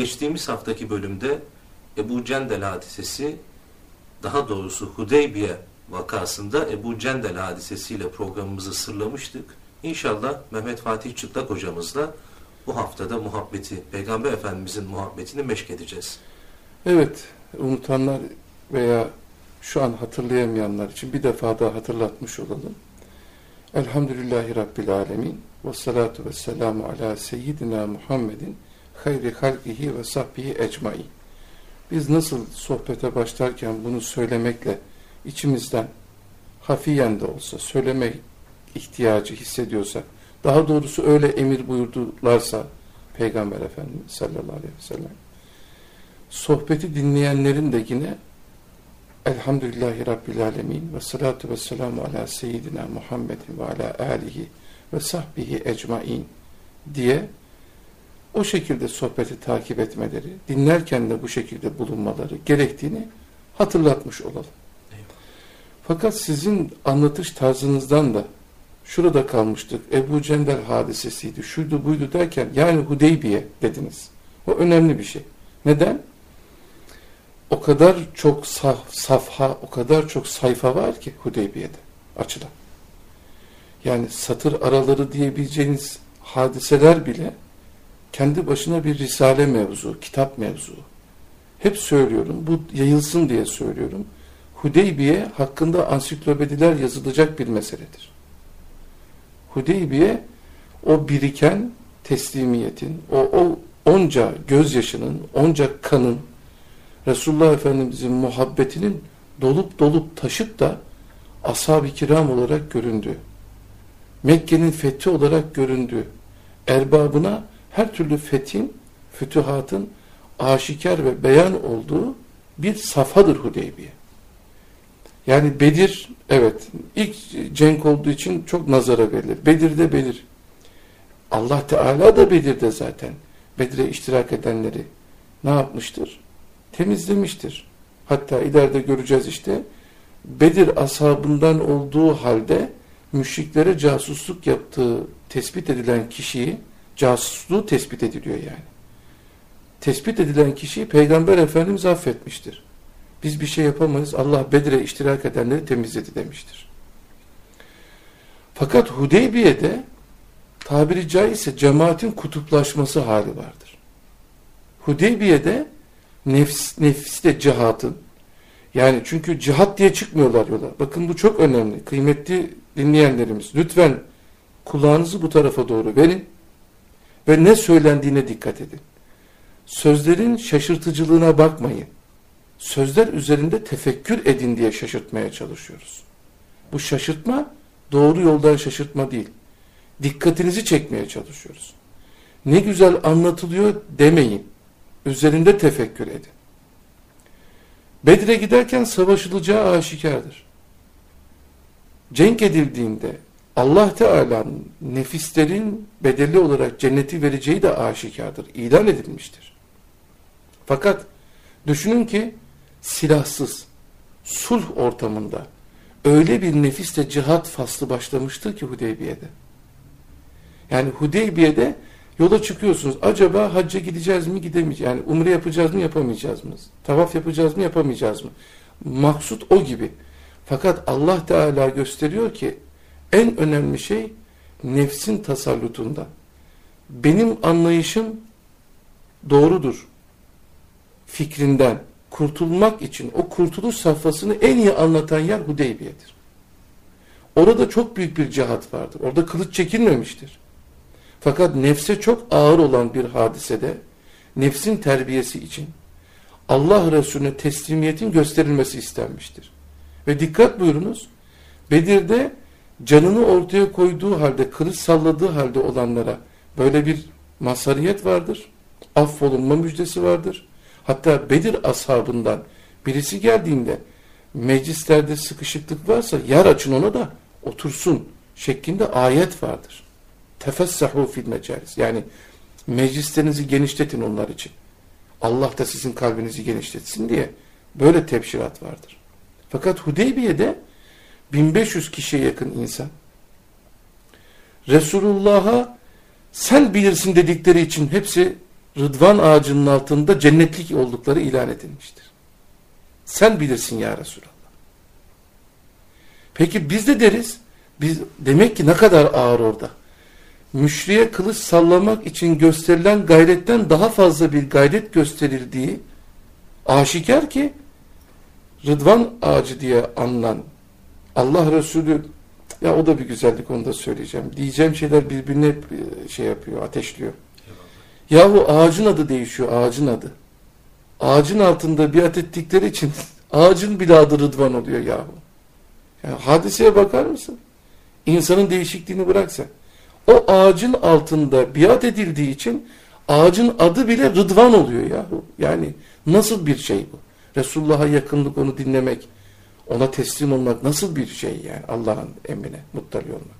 geçtiğimiz haftaki bölümde Ebu Cendel hadisesi, daha doğrusu Hudeybiye vakasında Ebu Cendel hadisesiyle programımızı sırlamıştık. İnşallah Mehmet Fatih Çıtlak hocamızla bu haftada muhabbeti, Peygamber Efendimizin muhabbetini meşk edeceğiz. Evet, unutanlar veya şu an hatırlayamayanlar için bir defa daha hatırlatmış olalım. Elhamdülillahi Rabbil Alemin ve salatu ve selamu ala seyyidina Muhammedin hayri halkihi ve sahbihi ecmaîn. Biz nasıl sohbete başlarken bunu söylemekle içimizden hafiyen de olsa söyleme ihtiyacı hissediyorsak, daha doğrusu öyle emir buyurdularsa Peygamber Efendimiz sallallahu aleyhi ve sellem, sohbeti dinleyenlerin de yine Elhamdülillahi Rabbil Alemin ve salatu ve selamu ala seyyidina Muhammedin ve ala alihi ve sahbihi ecmaîn diye o şekilde sohbeti takip etmeleri, dinlerken de bu şekilde bulunmaları gerektiğini hatırlatmış olalım. Fakat sizin anlatış tarzınızdan da şurada kalmıştık. Ebu Cendel hadisesiydi, şuydu buydu derken yani Hudeybiye dediniz. O önemli bir şey. Neden? O kadar çok safha, o kadar çok sayfa var ki Hudeybiye'de açılan. Yani satır araları diyebileceğiniz hadiseler bile kendi başına bir risale mevzu, kitap mevzu. Hep söylüyorum, bu yayılsın diye söylüyorum. Hudeybiye hakkında ansiklopediler yazılacak bir meseledir. Hudeybiye o biriken teslimiyetin, o onca gözyaşının, onca kanın, Resulullah Efendimizin muhabbetinin dolup taşıp da ashab-ı kiram olarak göründüğü, Mekke'nin fethi olarak göründüğü, erbabına her türlü fethin, fütühatın aşikar ve beyan olduğu bir safhadır Hudeybiye. Yani Bedir, evet, ilk cenk olduğu için çok nazara verilir. Bedir'de Bedir. Allah Teala da Bedir'de zaten. Bedir'e iştirak edenleri ne yapmıştır? Temizlemiştir. Hatta ileride göreceğiz işte, Bedir ashabından olduğu halde müşriklere casusluk yaptığı tespit edilen kişiyi, casusluğu tespit ediliyor yani. Tespit edilen kişiyi Peygamber Efendimiz affetmiştir. Biz bir şey yapamayız, Allah Bedir'e iştirak edenleri temizledi demiştir. Fakat Hudeybiye'de tabiri caizse cemaatin kutuplaşması hali vardır. Hudeybiye'de nefiste cihatın, yani çünkü cihat diye çıkmıyorlar yola. Bakın bu çok önemli. Kıymetli dinleyenlerimiz, lütfen kulağınızı bu tarafa doğru verin ve ne söylendiğine dikkat edin. Sözlerin şaşırtıcılığına bakmayın. Sözler üzerinde tefekkür edin diye şaşırtmaya çalışıyoruz. Bu şaşırtma doğru yoldan şaşırtma değil. Dikkatinizi çekmeye çalışıyoruz. Ne güzel anlatılıyor demeyin. Üzerinde tefekkür edin. Bedir'e giderken savaşılacağı aşikardır. Cenk edildiğinde Allah Teala'nın nefislerin bedelli olarak cenneti vereceği de aşikardır. İlan edilmiştir. Fakat düşünün ki silahsız, sulh ortamında öyle bir nefisle cihat faslı başlamıştır ki Hudeybiye'de. Yani Hudeybiye'de yola çıkıyorsunuz. Acaba hacca gideceğiz mi, gidemeyeceğiz? Yani umre yapacağız mı, yapamayacağız mı? Tavaf yapacağız mı, yapamayacağız mı? Maksut o gibi. Fakat Allah Teala gösteriyor ki en önemli şey nefsin tasallutunda. Benim anlayışım doğrudur fikrinden kurtulmak için o kurtuluş safhasını en iyi anlatan yer Hudeybiye'dir. Orada çok büyük bir cihat vardır. Orada kılıç çekilmemiştir. Fakat nefse çok ağır olan bir hadisede nefsin terbiyesi için Allah Resulüne teslimiyetin gösterilmesi istenmiştir. Ve dikkat buyurunuz, Bedir'de canını ortaya koyduğu halde, kılıç salladığı halde olanlara böyle bir mazhariyet vardır. Affolunma müjdesi vardır. Hatta Bedir ashabından birisi geldiğinde meclislerde sıkışıklık varsa yer açın ona da otursun şeklinde ayet vardır. Tefessahu fil mecalis. Yani meclislerinizi genişletin onlar için. Allah da sizin kalbinizi genişletsin diye böyle tebşirat vardır. Fakat Hudeybiye'de 1500 kişiye yakın insan Resulullah'a sen bilirsin dedikleri için hepsi Rıdvan ağacının altında cennetlik oldukları ilan edilmiştir. Sen bilirsin ya Resulallah. Peki biz de deriz, biz demek ki ne kadar ağır orada. Müşriye kılıç sallamak için gösterilen gayretten daha fazla bir gayret gösterildiği aşikar ki Rıdvan ağacı diye anılan Allah Resulü, ya o da bir güzellik, onu da söyleyeceğim. Diyeceğim şeyler birbirine şey yapıyor, ateşliyor. Yahu ağacın adı değişiyor, ağacın adı. Ağacın altında biat ettikleri için ağacın bile adı Rıdvan oluyor yahu. Yani hadiseye bakar mısın? İnsanın değişikliğini bırak sen. O ağacın altında biat edildiği için ağacın adı bile Rıdvan oluyor yahu. Yani nasıl bir şey bu? Resulullah'a yakınlık, onu dinlemek, ona teslim olmak nasıl bir şey yani, Allah'ın emrine muttali olmak.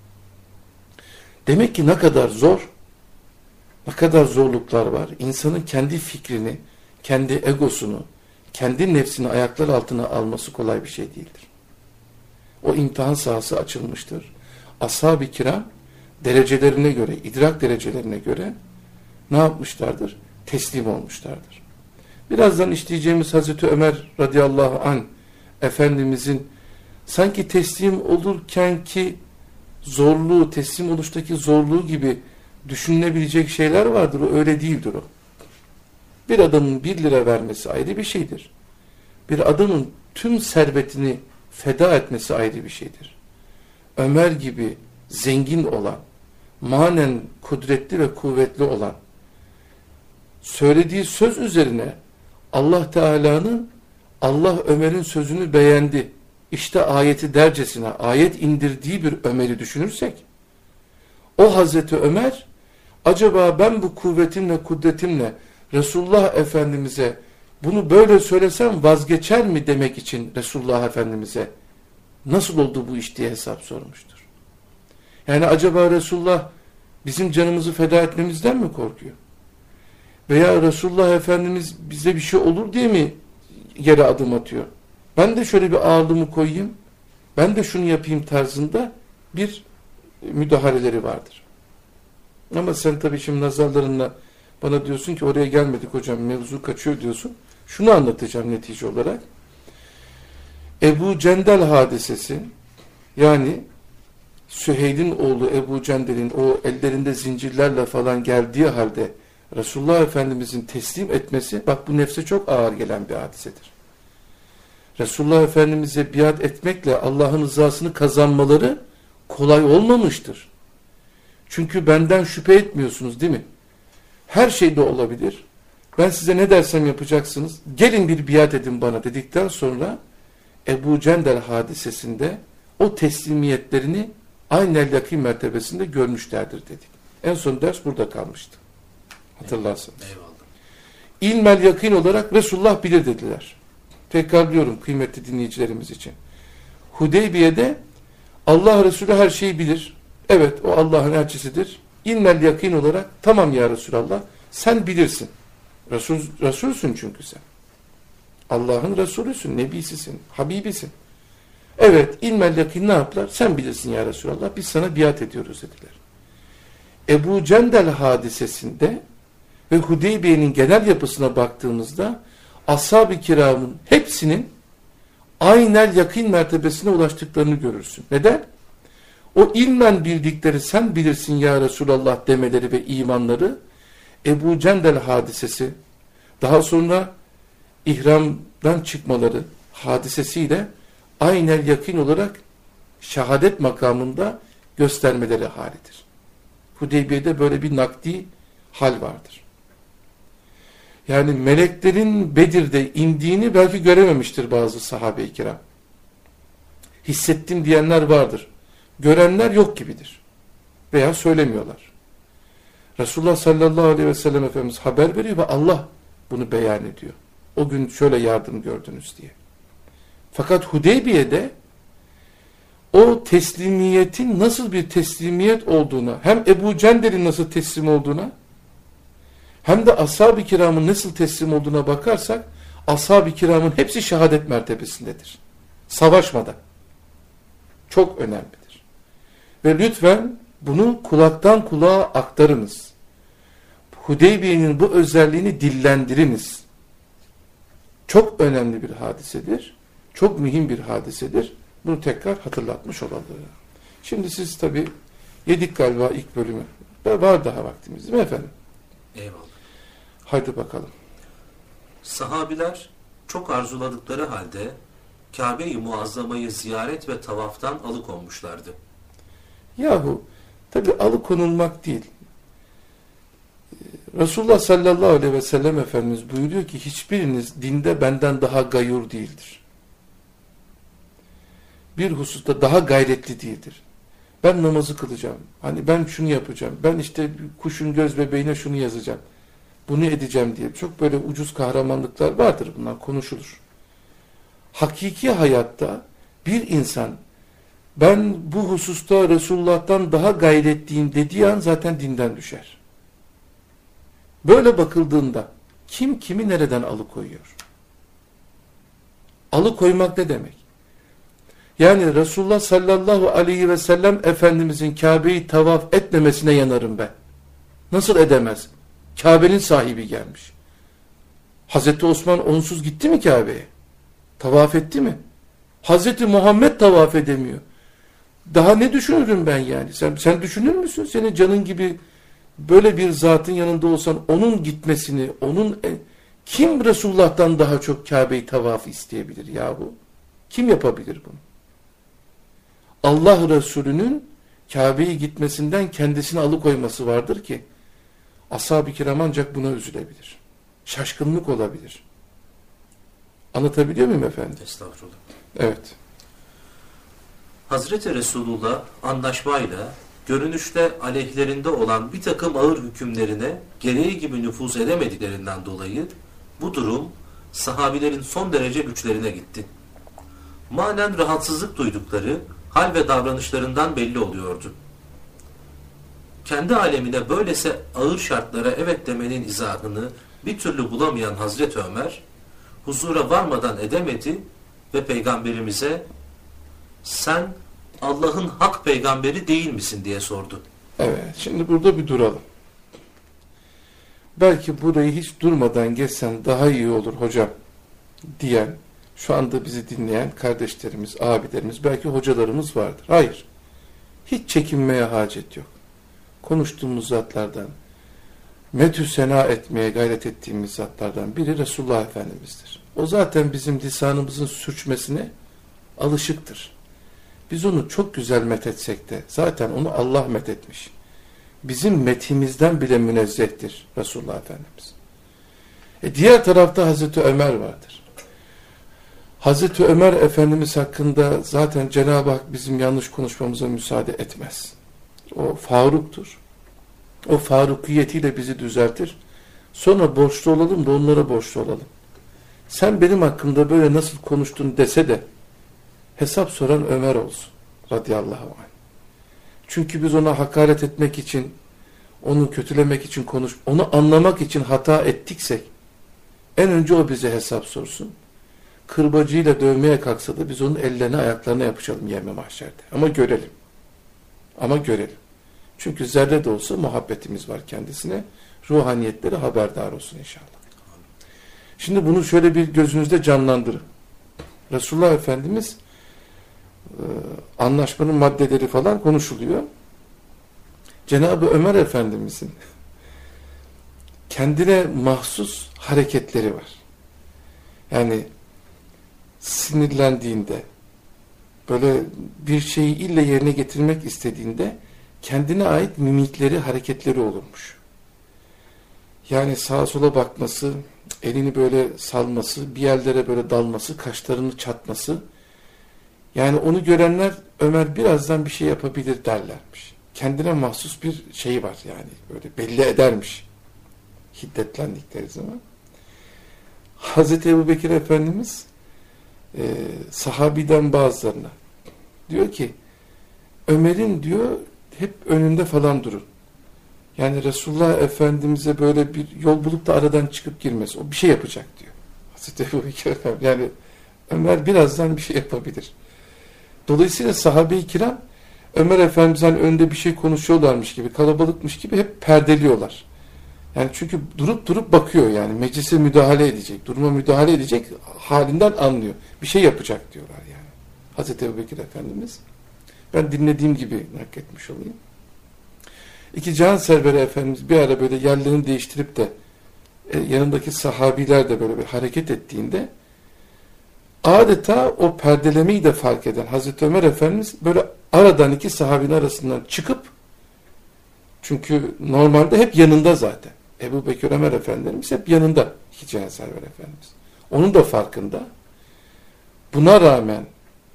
Demek ki ne kadar zor, ne kadar zorluklar var. İnsanın kendi fikrini, kendi egosunu, kendi nefsini ayaklar altına alması kolay bir şey değildir. O imtihan sahası açılmıştır. Ashab-ı kiram derecelerine göre, idrak derecelerine göre ne yapmışlardır? Teslim olmuşlardır. Birazdan işleyeceğimiz Hazreti Ömer radıyallahu anh Efendimizin sanki teslim olurken ki zorluğu, teslim oluştaki zorluğu gibi düşünülebilecek şeyler vardır. O öyle değildir o. Bir adamın 1 lira vermesi ayrı bir şeydir. Bir adamın tüm servetini feda etmesi ayrı bir şeydir. Ömer gibi zengin olan, manen kudretli ve kuvvetli olan, söylediği söz üzerine Allah Teala'nın, Allah Ömer'in sözünü beğendi, İşte ayeti dercesine ayet indirdiği bir Ömer'i düşünürsek, o Hazreti Ömer, acaba ben bu kuvvetimle, kudretimle Resulullah Efendimiz'e bunu böyle söylesem vazgeçer mi demek için Resulullah Efendimiz'e nasıl oldu bu iş diye hesap sormuştur. Yani acaba Resulullah bizim canımızı feda etmemizden mi korkuyor? Veya Resulullah Efendimiz bize bir şey olur diye mi yere adım atıyor? Ben de şöyle bir ağırlığımı koyayım, ben de şunu yapayım tarzında bir müdahaleleri vardır. Ama sen tabii şimdi nazarlarınla bana diyorsun ki oraya gelmedik hocam, mevzu kaçıyor diyorsun. Şunu anlatacağım netice olarak. Ebu Cendel hadisesi, yani Süheyl'in oğlu Ebu Cendel'in o ellerinde zincirlerle falan geldiği halde Resulullah Efendimizin teslim etmesi, bak bu nefse çok ağır gelen bir hadisedir. Resulullah Efendimiz'e biat etmekle Allah'ın rızasını kazanmaları kolay olmamıştır. Çünkü benden şüphe etmiyorsunuz değil mi? Her şey de olabilir. Ben size ne dersem yapacaksınız. Gelin bir biat edin bana dedikten sonra Ebu Cendel hadisesinde o teslimiyetlerini aynel yakîn mertebesinde görmüşlerdir dedik. En son ders burada kalmıştı. Hatırlarsanız. Eyvallah. İlmel yakîn olarak Resulullah bilir dediler. Tekrarlıyorum kıymetli dinleyicilerimiz için. Hudeybiye'de Allah Resulü her şeyi bilir. Evet, o Allah'ın elçisidir. İlmel yakîn olarak tamam ya Resulallah sen bilirsin. Resulsün çünkü sen. Allah'ın Resulüsün, Nebisisin, Habibisin. Evet, ilmel yakîn ne yaptılar? Sen bilirsin ya Resulallah, biz sana biat ediyoruz dediler. Ebu Cendel hadisesinde ve Hudeybiye'nin genel yapısına baktığımızda ashab-ı kiramın hepsinin aynel yakîn mertebesine ulaştıklarını görürsün. Neden? O ilmen bildikleri sen bilirsin ya Resulallah demeleri ve imanları Ebu Cendel hadisesi, daha sonra ihramdan çıkmaları hadisesiyle aynel yakîn olarak şehadet makamında göstermeleri halidir. Hudeybiye'de böyle bir nakdi hal vardır. Yani meleklerin Bedir'de indiğini belki görememiştir bazı sahabe-i kiram. Hissettim diyenler vardır. Görenler yok gibidir. Veya söylemiyorlar. Resulullah sallallahu aleyhi ve sellem Efendimiz haber veriyor ve Allah bunu beyan ediyor. O gün şöyle yardım gördünüz diye. Fakat Hudeybiye'de o teslimiyetin nasıl bir teslimiyet olduğuna, hem Ebu Cendel'in nasıl teslim olduğuna, hem de ashab-ı kiramın nasıl teslim olduğuna bakarsak, ashab-ı kiramın hepsi şehadet mertebesindedir. Savaşmadan. Çok önemlidir. Ve lütfen bunu kulaktan kulağa aktarınız. Hudeybiye'nin bu özelliğini dillendiriniz. Çok önemli bir hadisedir. Çok mühim bir hadisedir. Bunu tekrar hatırlatmış olalım. Şimdi siz tabii yedik galiba ilk bölümü. Var daha vaktimiz değil mi efendim? Eyvallah. Haydi bakalım. Sahabiler çok arzuladıkları halde Kabe-i Muazzama'yı ziyaret ve tavaftan alıkonmuşlardı. Yahu tabii alıkonulmak değil. Resulullah sallallahu aleyhi ve sellem Efendimiz buyuruyor ki hiçbiriniz dinde benden daha gayur değildir. Bir hususta daha gayretli değildir. Ben namazı kılacağım. Hani ben şunu yapacağım. Ben işte kuşun göz bebeğine şunu yazacağım. Bunu edeceğim diye. Çok böyle ucuz kahramanlıklar vardır. Bunlar konuşulur. Hakiki hayatta bir insan ben bu hususta Resulullah'tan daha gayretliyim dediği an zaten dinden düşer. Böyle bakıldığında kim kimi nereden alıkoyuyor? Alıkoymak ne demek? Yani Resulullah sallallahu aleyhi ve sellem Efendimizin Kabe'yi tavaf etmemesine yanarım ben. Nasıl edemez? Kabe'nin sahibi gelmiş. Hazreti Osman onsuz gitti mi Kabe'ye? Tavaf etti mi? Hazreti Muhammed tavaf edemiyor. Daha ne düşünürüm ben yani? Sen düşünür müsün? Senin canın gibi böyle bir zatın yanında olsan onun gitmesini, kim Resulullah'tan daha çok Kabe'yi tavaf isteyebilir yahu? Kim yapabilir bunu? Allah Resulü'nün Kabe'yi gitmesinden kendisini alıkoyması vardır ki ashab-ı kiram ancak buna üzülebilir. Şaşkınlık olabilir. Anlatabiliyor muyum efendim? Estağfurullah. Evet. Hazreti Resulullah anlaşmayla görünüşte aleyhlerinde olan bir takım ağır hükümlerine gereği gibi nüfuz edemediklerinden dolayı bu durum sahabilerin son derece güçlerine gitti. Manen rahatsızlık duydukları hal ve davranışlarından belli oluyordu. Kendi alemine böylese ağır şartlara evet demenin izahını bir türlü bulamayan Hazreti Ömer huzura varmadan edemedi ve Peygamberimize sen Allah'ın hak peygamberi değil misin diye sordu. Evet, şimdi burada bir duralım. Belki burayı hiç durmadan geçsen daha iyi olur hocam diyen, şu anda bizi dinleyen kardeşlerimiz, abilerimiz, belki hocalarımız vardır. Hayır, hiç çekinmeye hacet yok. Konuştuğumuz zatlardan, metü sena etmeye gayret ettiğimiz zatlardan biri Resulullah Efendimiz'dir. O zaten bizim lisanımızın sürçmesine alışıktır. Biz onu çok güzel methetsek de zaten onu Allah methetmiş. Bizim methimizden bile münezzehtir Resulullah Efendimiz. Diğer tarafta Hazreti Ömer vardır. Hazreti Ömer Efendimiz hakkında zaten Cenab-ı Hak bizim yanlış konuşmamıza müsaade etmez. O Faruk'tur. O Farukiyetiyle bizi düzeltir. Sonra borçlu olalım da onlara borçlu olalım. Sen benim hakkımda böyle nasıl konuştun dese de hesap soran Ömer olsun. Radıyallahu anh. Çünkü biz ona hakaret etmek için, onu kötülemek için onu anlamak için hata ettiksek en önce o bize hesap sorsun. Kırbacıyla dövmeye kalksa da biz onun ellerine ayaklarına yapışalım yevme mahşerde. Ama görelim. Ama görelim. Çünkü zerre de olsa muhabbetimiz var kendisine. Ruhaniyetleri haberdar olsun inşallah. Şimdi bunu şöyle bir gözünüzde canlandırın. Resulullah Efendimiz anlaşmanın maddeleri falan konuşuluyor. Cenab-ı Ömer Efendimizin kendine mahsus hareketleri var. Yani sinirlendiğinde, böyle bir şeyi ille yerine getirmek istediğinde kendine ait mimikleri, hareketleri olurmuş. Yani sağa sola bakması, elini böyle salması, bir yerlere böyle dalması, kaşlarını çatması. Yani onu görenler Ömer birazdan bir şey yapabilir derlermiş. Kendine mahsus bir şey var yani. Böyle belli edermiş. Hiddetlendikleri zaman. Hazreti Ebubekir Efendimiz sahabiden bazılarına diyor ki Ömer'in diyor hep önünde falan durun. Yani Resulullah Efendimiz'e böyle bir yol bulup da aradan çıkıp girmez. O bir şey yapacak diyor. Hazreti Ebubekir Efendimiz. Yani Ömer birazdan bir şey yapabilir. Dolayısıyla sahabe-i kiram Ömer Efendimiz'in önünde bir şey konuşuyorlarmış gibi, kalabalıkmış gibi hep perdeliyorlar. Yani çünkü durup durup bakıyor yani. Meclise müdahale edecek, duruma müdahale edecek halinden anlıyor. Bir şey yapacak diyorlar yani. Hazreti Ebubekir Efendimiz. Ben dinlediğim gibi nakletmiş olayım. İki Cihan Serveri Efendimiz bir ara böyle yerlerini değiştirip de yanındaki sahabiler de böyle bir hareket ettiğinde adeta o perdelemeyi de fark eden Hazreti Ömer Efendimiz böyle aradan iki sahabinin arasından çıkıp, çünkü normalde hep yanında zaten. Ebubekir Ömer Efendimiz hep yanında iki Cihan Server Efendimiz. Onun da farkında. Buna rağmen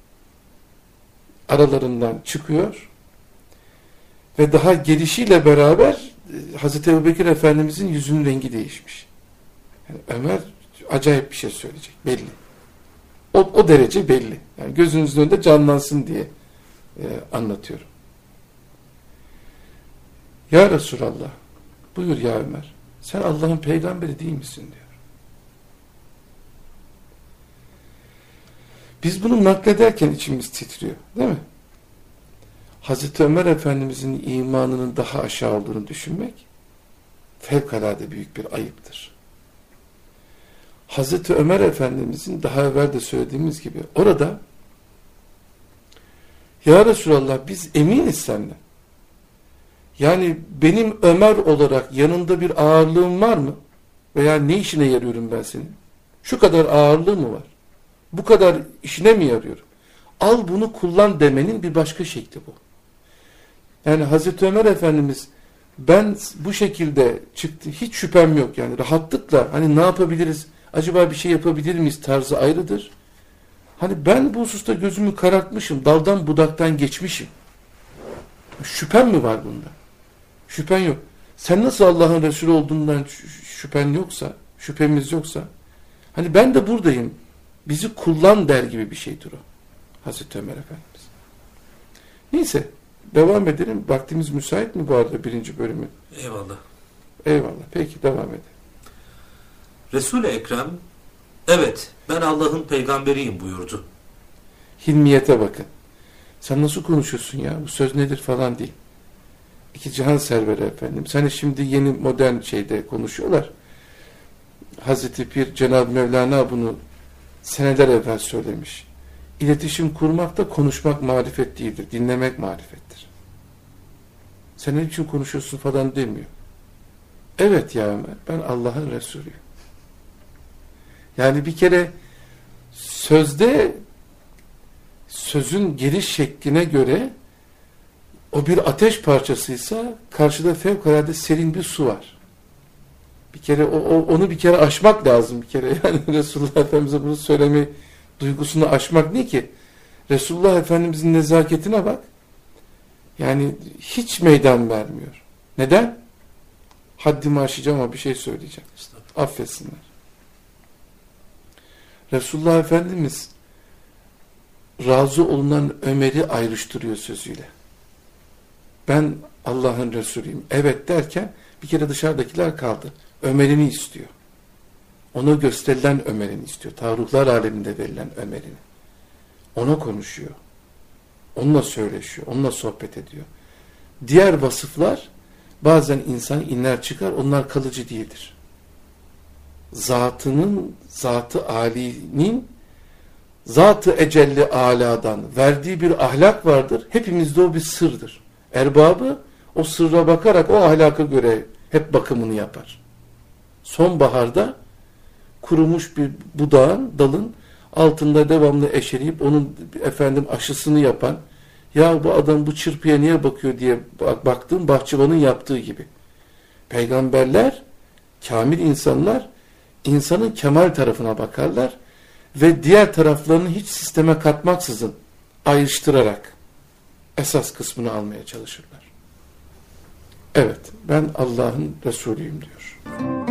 aralarından çıkıyor ve daha gelişiyle beraber Hazreti Ebubekir Efendimizin yüzünün rengi değişmiş. Yani Ömer acayip bir şey söyleyecek. Belli. O derece belli. Yani gözünüzün önünde canlansın diye anlatıyorum. Ya Resulallah, buyur ya Ömer, sen Allah'ın peygamberi değil misin diyor. Biz bunu naklederken içimiz titriyor, değil mi? Hazreti Ömer Efendimizin imanının daha aşağı olduğunu düşünmek fevkalade büyük bir ayıptır. Hazreti Ömer Efendimizin daha evvel de söylediğimiz gibi orada ya Resulallah biz eminiz senden. Yani benim Ömer olarak yanında bir ağırlığım var mı? Veya ne işine yarıyorum ben senin? Şu kadar ağırlığı mı var? Bu kadar işine mi yarıyorum? Al bunu kullan demenin bir başka şekli bu. Yani Hazreti Ömer Efendimiz ben bu şekilde çıktı, hiç şüphem yok yani rahatlıkla hani ne yapabiliriz, acaba bir şey yapabilir miyiz tarzı ayrıdır. Hani ben bu hususta gözümü karartmışım, daldan budaktan geçmişim. Şüphem mi var bunda? Şüphen yok. Sen nasıl Allah'ın Resulü olduğundan şüphen yoksa, şüphemiz yoksa, hani ben de buradayım, bizi kullan der gibi bir şeydir o. Hazreti Ömer Efendimiz. Neyse, devam edelim. Vaktimiz müsait mi bu arada birinci bölümü? Eyvallah. Eyvallah. Peki devam edelim. Resul-i Ekrem, evet ben Allah'ın peygamberiyim buyurdu. Hilmiyete bakın. Sen nasıl konuşuyorsun ya? Bu söz nedir falan değil. İki Cihan Serveri efendim. Hani şimdi yeni modern şeyde konuşuyorlar. Hazreti Pir Cenab-ı Mevlana bunu seneler evvel söylemiş. İletişim kurmak da konuşmak marifet değildir. Dinlemek marifettir. Sen ne için konuşuyorsun falan demiyor. Evet ya Ömer, ben Allah'ın Resulüyüm. Yani bir kere sözde sözün geliş şekline göre o bir ateş parçasıysa karşıda fevkalade serin bir su var. Bir kere onu bir kere aşmak lazım bir kere. Yani Resulullah Efendimiz'e bunu söyleme duygusunu aşmak ne ki? Resulullah Efendimiz'in nezaketine bak. Yani hiç meydan vermiyor. Neden? Haddimi aşacağım ama bir şey söyleyeceğim. Affetsinler. Resulullah Efendimiz razı olunan Ömer'i ayrıştırıyor sözüyle. Ben Allah'ın Resulüyüm. Evet derken bir kere dışarıdakiler kaldı. Ömer'ini istiyor. Ona gösterilen Ömer'ini istiyor. Ruhlar aleminde verilen Ömer'ini. Ona konuşuyor. Onunla söyleşiyor. Onunla sohbet ediyor. Diğer vasıflar bazen insan iner çıkar. Onlar kalıcı değildir. Zatı âlinin Zat-ı Ecelli Ala'dan verdiği bir ahlak vardır. Hepimizde o bir sırdır. Erbabı o sırra bakarak o ahlaka göre hep bakımını yapar. Sonbaharda kurumuş bir budağın, dalın altında devamlı eşeleyip onun aşısını yapan, ya bu adam bu çırpıya niye bakıyor diye baktığım bahçıvanın yaptığı gibi. Peygamberler, kamil insanlar insanın kemal tarafına bakarlar ve diğer taraflarını hiç sisteme katmaksızın ayrıştırarak esas kısmını almaya çalışırlar. Evet, ben Allah'ın Resulüyüm diyor.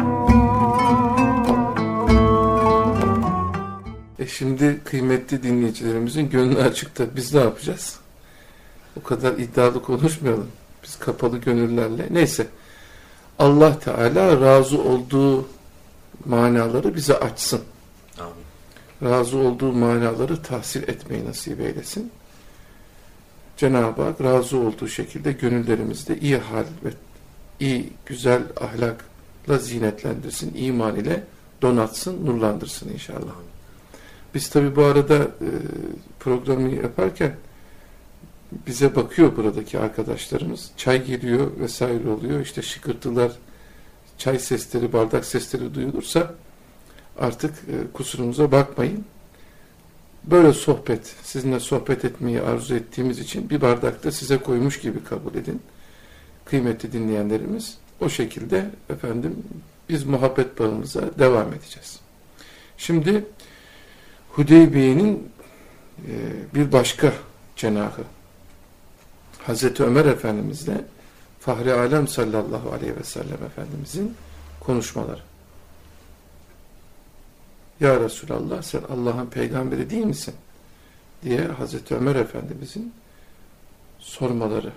Şimdi kıymetli dinleyicilerimizin gönlü açıkta. Biz ne yapacağız? O kadar iddialı konuşmayalım. Biz kapalı gönüllerle. Neyse. Allah Teala razı olduğu manaları bize açsın. Amin. Razı olduğu manaları tahsil etmeyi nasip eylesin. Cenab-ı Hak razı olduğu şekilde gönüllerimizde iyi hal ve iyi, güzel ahlak zinetlendirsin, iman ile donatsın, nurlandırsın inşallah. Biz tabi bu arada programı yaparken bize bakıyor buradaki arkadaşlarımız. Çay geliyor vesaire oluyor. İşte şıkırtılar, çay sesleri, bardak sesleri duyulursa artık kusurumuza bakmayın. Böyle sohbet, sizinle sohbet etmeyi arzu ettiğimiz için bir bardakta size koymuş gibi kabul edin. Kıymetli dinleyenlerimiz, o şekilde efendim biz muhabbet bağımıza devam edeceğiz. Şimdi Hudeybiye'nin bir başka cenahı Hazreti Ömer Efendimizle Fahri Alem sallallahu aleyhi ve sellem Efendimizin konuşmaları. Ya Resulallah, sen Allah'ın peygamberi değil misin? Diye Hazreti Ömer Efendimizin sormaları.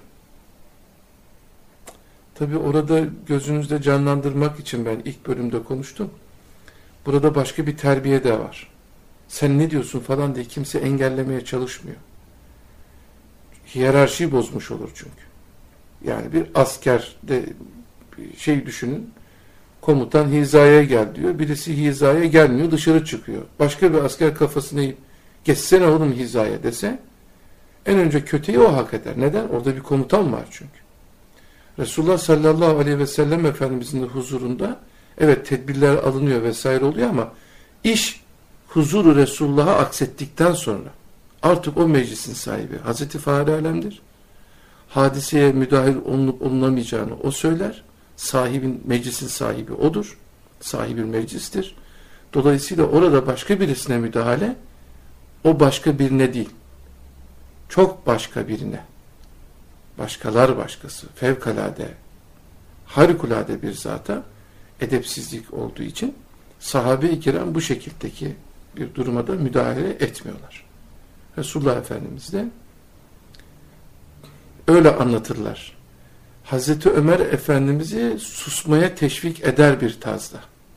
Tabi orada gözünüzde canlandırmak için ben ilk bölümde konuştum. Burada başka bir terbiye de var. Sen ne diyorsun falan diye kimse engellemeye çalışmıyor. Hiyerarşiyi bozmuş olur çünkü. Yani bir askerde şey düşünün. Komutan hizaya gel diyor. Birisi hizaya gelmiyor, dışarı çıkıyor. Başka bir asker kafasını eğip geçsene oğlum hizaya dese en önce kötüyü o hak eder. Neden? Orada bir komutan var çünkü. Resulullah sallallahu aleyhi ve sellem Efendimizin de huzurunda evet tedbirler alınıyor vesaire oluyor ama iş huzuru Resulullah'a aksettikten sonra artık o meclisin sahibi Hazreti Fahri Alem'dir. Hadiseye müdahil olunup olunamayacağını o söyler. Meclisin sahibi odur. Sahibi meclistir. Dolayısıyla orada başka birisine müdahale o başka birine değil. Çok başka birine. Başkalar başkası. Fevkalade, harikulade bir zata edepsizlik olduğu için sahabe-i kiram bu şekildeki bir duruma da müdahale etmiyorlar. Resulullah Efendimiz de öyle anlatırlar. Hazreti Ömer Efendimiz'i susmaya teşvik eder bir tarzda.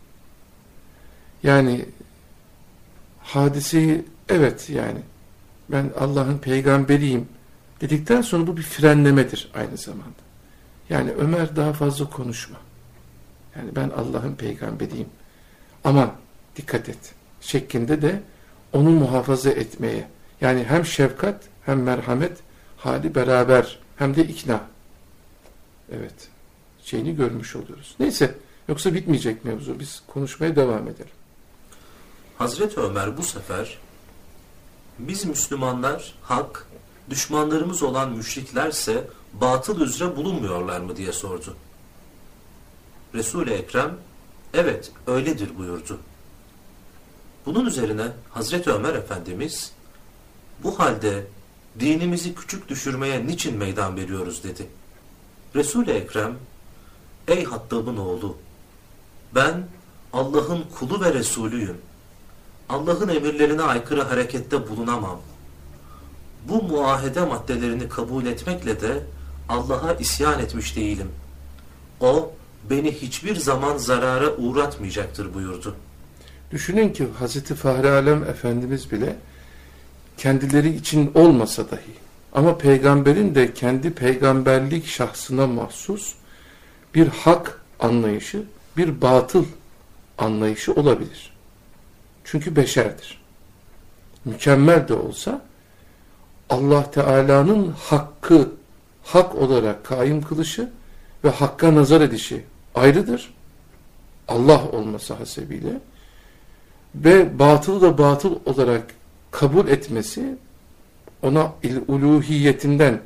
Yani hadiseyi evet yani ben Allah'ın peygamberiyim dedikten sonra bu bir frenlemedir aynı zamanda. Yani Ömer daha fazla konuşma. Yani ben Allah'ın peygamberiyim. Aman dikkat et şeklinde de onu muhafaza etmeye. Yani hem şefkat hem merhamet hali beraber hem de ikna. Evet. Şeyini görmüş oluyoruz. Neyse. Yoksa bitmeyecek mevzu. Biz konuşmaya devam edelim. Hazreti Ömer bu sefer biz Müslümanlar hak, düşmanlarımız olan müşriklerse batıl üzere bulunmuyorlar mı diye sordu. Resul-i Ekrem evet öyledir buyurdu. Bunun üzerine Hazreti Ömer Efendimiz bu halde dinimizi küçük düşürmeye niçin meydan veriyoruz dedi. Resul-i Ekrem ey Hattab'ın oğlu ben Allah'ın kulu ve Resulüyüm. Allah'ın emirlerine aykırı harekette bulunamam. Bu muahede maddelerini kabul etmekle de Allah'a isyan etmiş değilim. O beni hiçbir zaman zarara uğratmayacaktır buyurdu. Düşünün ki Hazreti Fahri Alem Efendimiz bile kendileri için olmasa dahi ama peygamberin de kendi peygamberlik şahsına mahsus bir hak anlayışı, bir batıl anlayışı olabilir. Çünkü beşerdir. Mükemmel de olsa Allah Teala'nın hakkı hak olarak kaim kılışı ve hakka nazar edişi ayrıdır. Allah olması hasebiyle ve batılı da batıl olarak kabul etmesi ona uluhiyetinden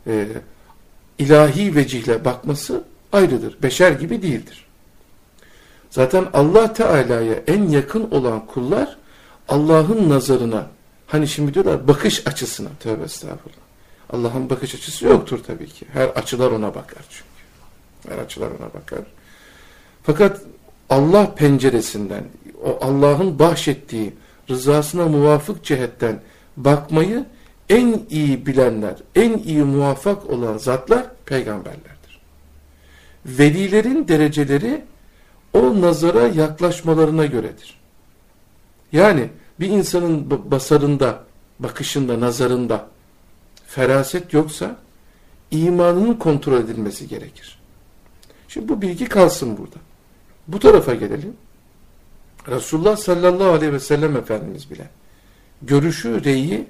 ilahi vecihle bakması ayrıdır. Beşer gibi değildir. Zaten Allah Teala'ya en yakın olan kullar Allah'ın nazarına hani şimdi diyorlar bakış açısına tövbe estağfurullah. Allah'ın bakış açısı yoktur tabii ki. Her açılar ona bakar çünkü. Her açılar ona bakar. Fakat Allah penceresinden o Allah'ın bahşettiği rızasına muvafık cihetten bakmayı en iyi bilenler, en iyi muvaffak olan zatlar peygamberlerdir. Velilerin dereceleri o nazara yaklaşmalarına göredir. Yani bir insanın basarında, bakışında, nazarında feraset yoksa imanının kontrol edilmesi gerekir. Şimdi bu bilgi kalsın burada. Bu tarafa gelelim. Resulullah sallallahu aleyhi ve sellem Efendimiz bile görüşü, reyi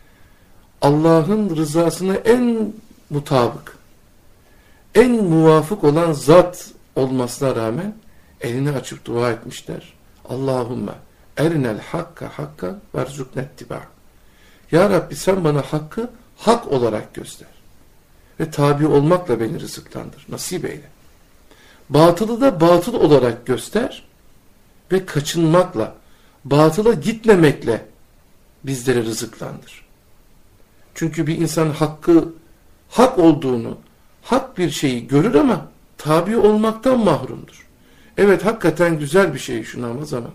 Allah'ın rızasına en mutabık, en muvafık olan zat olmasına rağmen elini açıp dua etmişler. Allahümme erinel hakka hakka verzuknettibâ. Ya Rabbi sen bana hakkı hak olarak göster. Ve tabi olmakla beni rızıklandır. Nasip eyle. Batılı da batıl olarak göster ve kaçınmakla, batıla gitmemekle bizleri rızıklandır. Çünkü bir insan hakkı hak olduğunu, hak bir şeyi görür ama tabi olmaktan mahrumdur. Evet hakikaten güzel bir şey şu namaz ama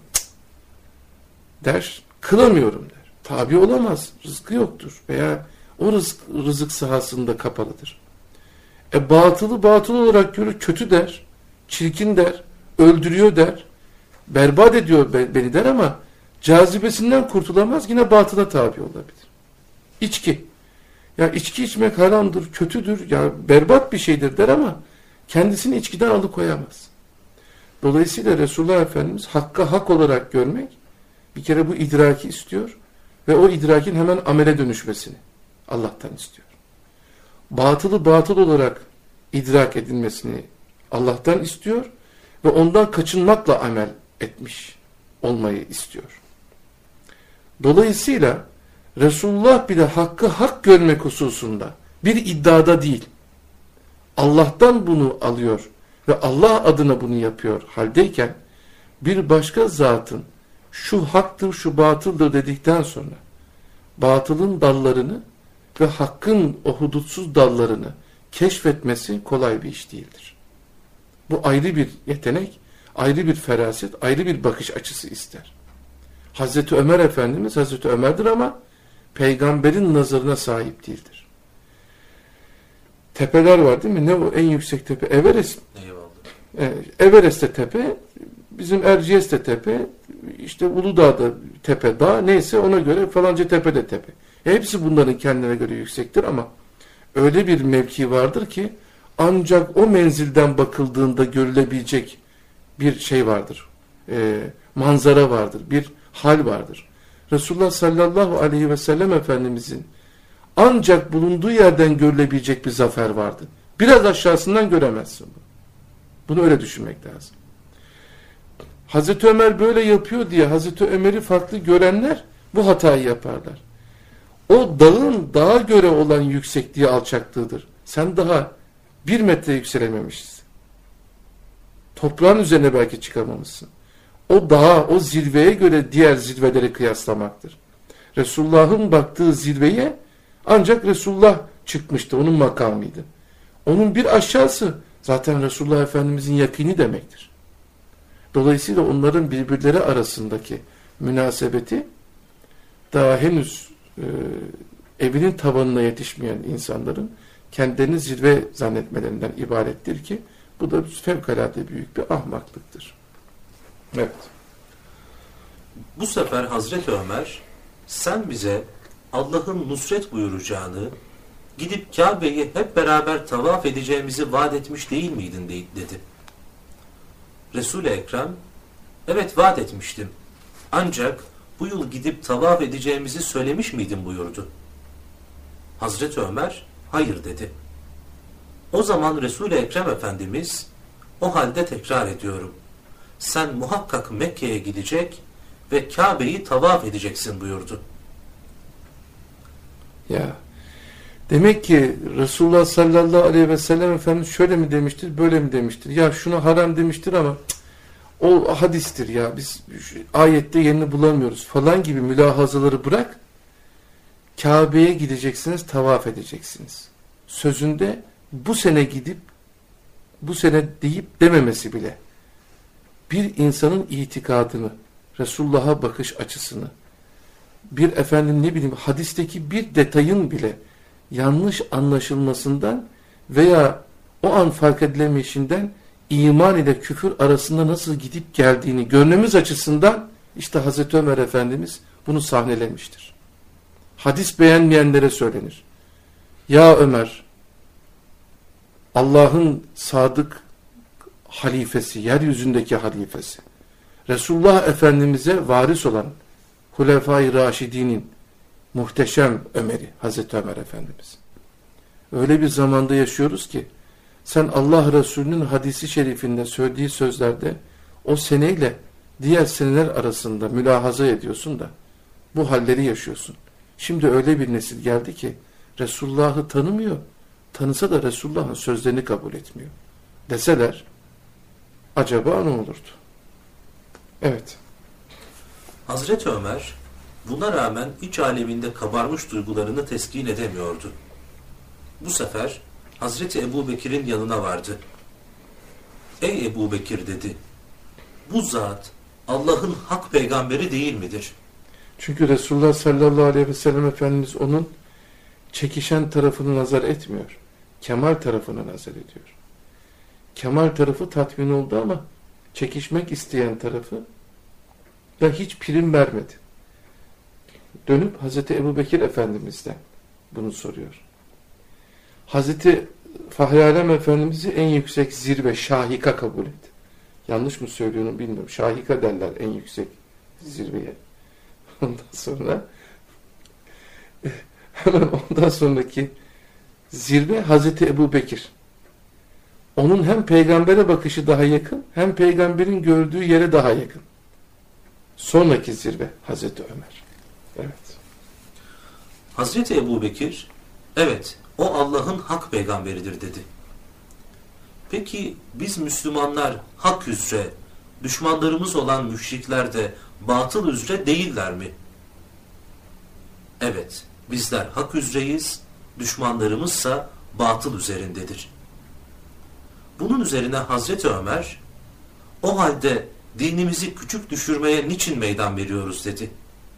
der, kılamıyorum der. Tabi olamaz, rızkı yoktur veya o rızık sahasında kapalıdır. Batılı batıl olarak görür, kötü der, çirkin der, öldürüyor der, berbat ediyor beni der ama cazibesinden kurtulamaz, yine batıla tabi olabilir. İçki. Ya içki içmek haramdır, kötüdür, ya berbat bir şeydir der ama kendisini içkiden alıkoyamaz. Dolayısıyla Resulullah Efendimiz hakka hak olarak görmek bir kere bu idraki istiyor ve o idrakin hemen amele dönüşmesini Allah'tan istiyor. Batılı batıl olarak idrak edilmesini Allah'tan istiyor ve ondan kaçınmakla amel etmiş olmayı istiyor. Dolayısıyla Resulullah bile hakkı hak görmek hususunda bir iddiada değil, Allah'tan bunu alıyor ve Allah adına bunu yapıyor haldeyken bir başka zatın şu haktır, şu batıldır dedikten sonra batılın dallarını ve hakkın o hudutsuz dallarını keşfetmesi kolay bir iş değildir. Bu ayrı bir yetenek, ayrı bir feraset, ayrı bir bakış açısı ister. Hazreti Ömer Efendimiz Hazreti Ömer'dir ama peygamberin nazarına sahip değildir. Tepeler var değil mi? Ne o en yüksek tepe? Everest. Everest'te tepe, bizim Erciyes'te tepe, işte Uludağ'da tepe, dağ neyse ona göre falanca tepede tepe. Hepsi bunların kendine göre yüksektir ama öyle bir mevki vardır ki ancak o menzilden bakıldığında görülebilecek bir şey vardır. Manzara vardır, bir hal vardır. Resulullah sallallahu aleyhi ve sellem Efendimizin ancak bulunduğu yerden görülebilecek bir zafer vardı. Biraz aşağısından göremezsin bunu. Bunu öyle düşünmek lazım. Hazreti Ömer böyle yapıyor diye Hazreti Ömer'i farklı görenler bu hatayı yaparlar. O dağın dağa göre olan yüksekliği alçaklığıdır. Sen daha 1 metre yükselememişsin. Toprağın üzerine belki çıkamamışsın. O dağa, o zirveye göre diğer zirveleri kıyaslamaktır. Resulullah'ın baktığı zirveye ancak Resulullah çıkmıştı. Onun makamıydı. Onun bir aşağısı zaten Resulullah Efendimizin yakini demektir. Dolayısıyla onların birbirleri arasındaki münasebeti daha henüz evinin tavanına yetişmeyen insanların kendilerini zirve zannetmelerinden ibarettir ki bu da fevkalade büyük bir ahmaklıktır. Evet. Bu sefer Hazreti Ömer sen bize Allah'ın nusret buyuracağını, gidip Kabe'yi hep beraber tavaf edeceğimizi vaat etmiş değil miydin dedi. Resul-i Ekrem evet vaat etmiştim. Ancak bu yıl gidip tavaf edeceğimizi söylemiş miydin buyurdu. Hazreti Ömer hayır dedi. O zaman Resul-i Ekrem Efendimiz o halde tekrar ediyorum. Sen muhakkak Mekke'ye gidecek ve Kabe'yi tavaf edeceksin buyurdu. Ya demek ki Resulullah sallallahu aleyhi ve sellem Efendimiz şöyle mi demiştir, böyle mi demiştir? Ya şunu haram demiştir ama o hadistir ya biz ayette yerini bulamıyoruz falan gibi mülahazaları bırak. Kabe'ye gideceksiniz, tavaf edeceksiniz. Sözünde bu sene gidip bu sene deyip dememesi bile bir insanın itikadını, Resulullah'a bakış açısını, bir efendim ne bileyim hadisteki bir detayın bile yanlış anlaşılmasından veya o an fark edilemeyişinden iman ile küfür arasında nasıl gidip geldiğini görmemiz açısından işte Hazreti Ömer Efendimiz bunu sahnelemiştir. Hadis beğenmeyenlere söylenir. Ya Ömer, Allah'ın sadık halifesi, yeryüzündeki halifesi, Resulullah Efendimiz'e varis olan Hulefai Raşidinin muhteşem Ömer'i, Hazreti Ömer Efendimiz. Öyle bir zamanda yaşıyoruz ki sen Allah Resulü'nün hadisi şerifinde söylediği sözlerde o seneyle diğer seneler arasında mülahaza ediyorsun da bu halleri yaşıyorsun. Şimdi öyle bir nesil geldi ki Resulullah'ı tanımıyor. Tanısa da Resulullah'ın sözlerini kabul etmiyor. Deseler acaba ne olurdu? Evet. Hazreti Ömer buna rağmen iç aleminde kabarmış duygularını teskin edemiyordu. Bu sefer Hazreti Ebubekir'in yanına vardı. Ey Ebubekir dedi. Bu zat Allah'ın hak peygamberi değil midir? Çünkü Resulullah sallallahu aleyhi ve sellem Efendimiz onun çekişen tarafını nazar etmiyor. Kemal tarafını nazar ediyor. Kemal tarafı tatmin oldu ama çekişmek isteyen tarafı da hiç prim vermedi. Dönüp Hazreti Ebubekir Efendimiz'den bunu soruyor. Hazreti Fahri Alem Efendimiz'i en yüksek zirve, şahika kabul etti. Yanlış mı söylüyorum bilmiyorum. Şahika derler en yüksek zirveye. Ondan sonra hemen ondan sonraki zirve Hazreti Ebubekir. Onun hem peygambere bakışı daha yakın, hem peygamberin gördüğü yere daha yakın. Sonraki zirve Hazreti Ömer. Evet. Hazreti Ebubekir, evet o Allah'ın hak peygamberidir dedi. Peki biz Müslümanlar hak üzere, düşmanlarımız olan müşrikler de batıl üzere değiller mi? Evet, bizler hak üzereyiz, düşmanlarımızsa batıl üzerindedir. Bunun üzerine Hazreti Ömer, o halde dinimizi küçük düşürmeye niçin meydan veriyoruz dedi.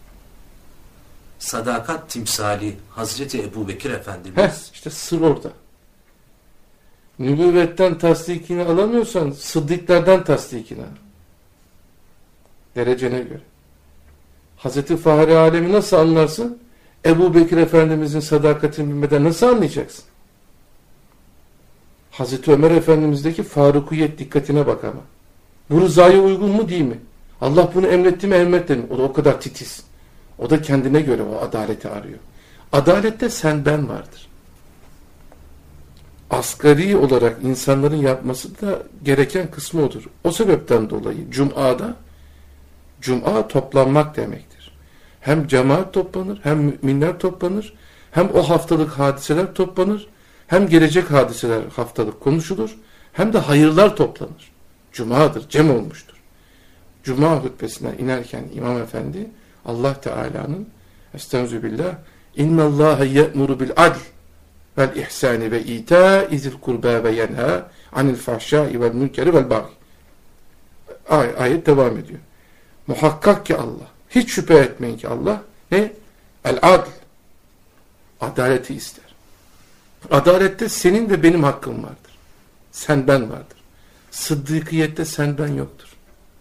Sadakat timsali Hazreti Ebubekir Efendimiz. İşte sır orada. Nübüvvetten tasdikini alamıyorsan sıddıklardan tasdikini al. Derecene göre. Hazreti Fahri Alemi nasıl anlarsın? Ebubekir Efendimizin sadakatini bilmeden nasıl anlayacaksın? Hazreti Ömer Efendimiz'deki farukiyet dikkatine bak ama. Bu rızaya uygun mu değil mi? Allah bunu emretti mi emretti mi? O da o kadar titiz. O da kendine göre o adaleti arıyor. Adalette sen ben vardır. Asgari olarak insanların yapması da gereken kısmı odur. O sebepten dolayı Cuma toplanmak demektir. Hem cemaat toplanır, hem müminler toplanır, hem o haftalık hadiseler toplanır, hem gelecek hadiseler haftalık konuşulur, hem de hayırlar toplanır. Cuma'dır, cem olmuştur. Cuma hutbesine inerken İmam Efendi Allah Teala'nın estağfirullah innallâhe ye'muru bil adl vel ihsani ve itâ'i zil kurbâ ve yenhâ anil fahşâi vel münkeri vel bâgî. Ayet devam ediyor. Muhakkak ki Allah, hiç şüphe etmeyin ki Allah ne? El adl. Adaleti ister. Adalette senin ve benim hakkım vardır. Sen ben vardır. Sıddıkiyette sen ben yoktur.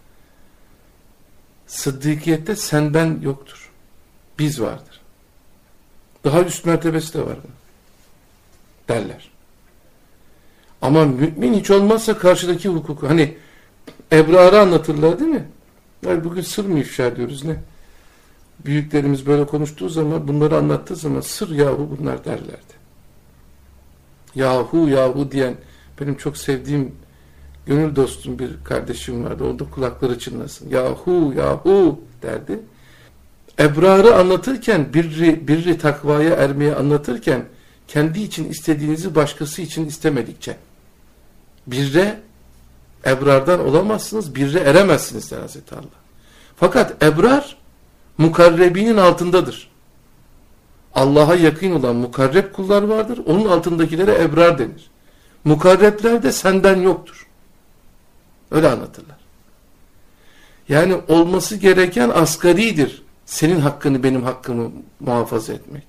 Sıddıkiyette sen ben yoktur. Biz vardır. Daha üst mertebesi de var derler. Ama mümin hiç olmazsa karşıdaki hukuku. Hani ebrarı anlatırlar değil mi? Yani bugün sır mı ifşa ediyoruz ne? Büyüklerimiz böyle konuştuğu zaman, bunları anlattığı zaman sır yahu bunlar derlerdi. Yahu diyen benim çok sevdiğim gönül dostum bir kardeşim vardı. Orada kulakları çınlasın. Yahu derdi. Ebrarı anlatırken, birri takvaya ermeye anlatırken kendi için istediğinizi başkası için istemedikçe birre ebrardan olamazsınız, birre eremezsiniz der Hazreti Allah. Fakat ebrar mukarrebinin altındadır. Allah'a yakın olan mukarreb kullar vardır. Onun altındakilere ebrar denir. Mukarrebler de senden yoktur. Öyle anlatırlar. Yani olması gereken asgaridir. Senin hakkını, benim hakkımı muhafaza etmek.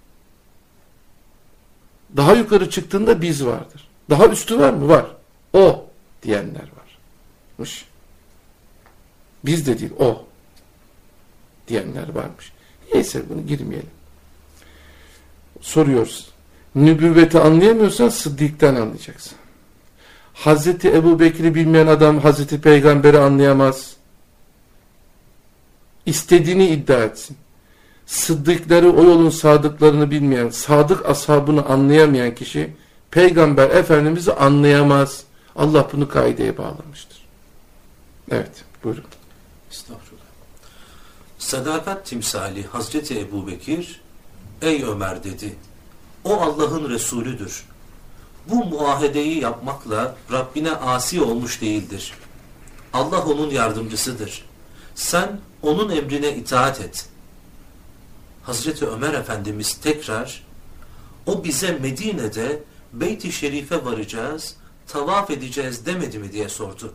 Daha yukarı çıktığında biz vardır. Daha üstü var mı? Var. O diyenler varmış. Biz de değil, o diyenler varmış. Neyse bunu girmeyelim. Soruyoruz. Nübüvveti anlayamıyorsan sıddıktan anlayacaksın. Hazreti Ebu Bekir'i bilmeyen adam Hazreti Peygamber'i anlayamaz. İstediğini iddia etsin. Sıddıkları, o yolun sadıklarını bilmeyen, sadık ashabını anlayamayan kişi Peygamber Efendimiz'i anlayamaz. Allah bunu kaideye bağlamıştır. Evet, buyurun. Estağfurullah. Sadakat timsali Hazreti Ebu Bekir, ey Ömer dedi, o Allah'ın Resulüdür. Bu muahedeyi yapmakla Rabbine asi olmuş değildir. Allah onun yardımcısıdır. Sen onun emrine itaat et. Hazreti Ömer Efendimiz tekrar, o bize Medine'de Beyt-i Şerif'e varacağız, tavaf edeceğiz demedi mi diye sordu.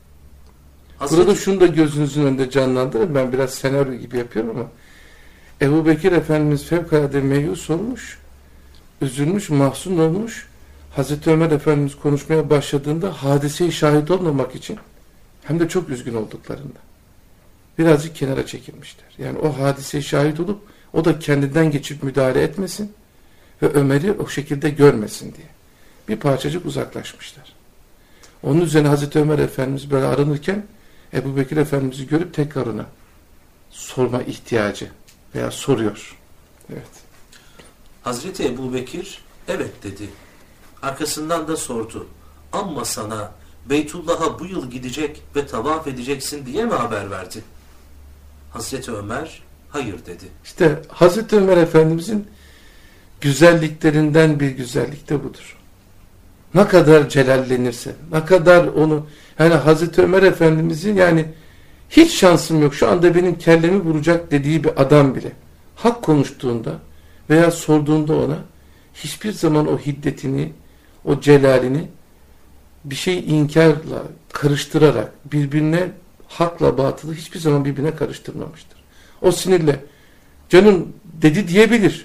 Burada şunu da gözünüzün önünde canlandırın. Ben biraz senaryo gibi yapıyorum ama Ebu Bekir Efendimiz fevkalade meyus olmuş, üzülmüş, mahzun olmuş. Hazreti Ömer Efendimiz konuşmaya başladığında hadiseyi şahit olmamak için, hem de çok üzgün olduklarında, birazcık kenara çekilmişler. Yani o hadiseye şahit olup o da kendinden geçip müdahale etmesin ve Ömer'i o şekilde görmesin diye bir parçacık uzaklaşmışlar. Onun üzerine Hazreti Ömer Efendimiz böyle aranırken Ebu Bekir Efendimiz'i görüp tekrar ona sorma ihtiyacı veya soruyor. Evet. Hazreti Ebu Bekir evet dedi. Arkasından da sordu. Amma sana Beytullah'a bu yıl gidecek ve tavaf edeceksin diye mi haber verdi? Hazreti Ömer hayır dedi. İşte Hazreti Ömer Efendimizin güzelliklerinden bir güzellik de budur. Ne kadar celallenirse, ne kadar onu, yani Hazreti Ömer Efendimizin yani hiç şansım yok, şu anda benim kellemi vuracak dediği bir adam bile hak konuştuğunda veya sorduğunda ona hiçbir zaman o hiddetini, o celalini bir şey inkarla karıştırarak birbirine, hakla batılı hiçbir zaman birbirine karıştırmamıştır. O sinirle canım dedi diyebilir.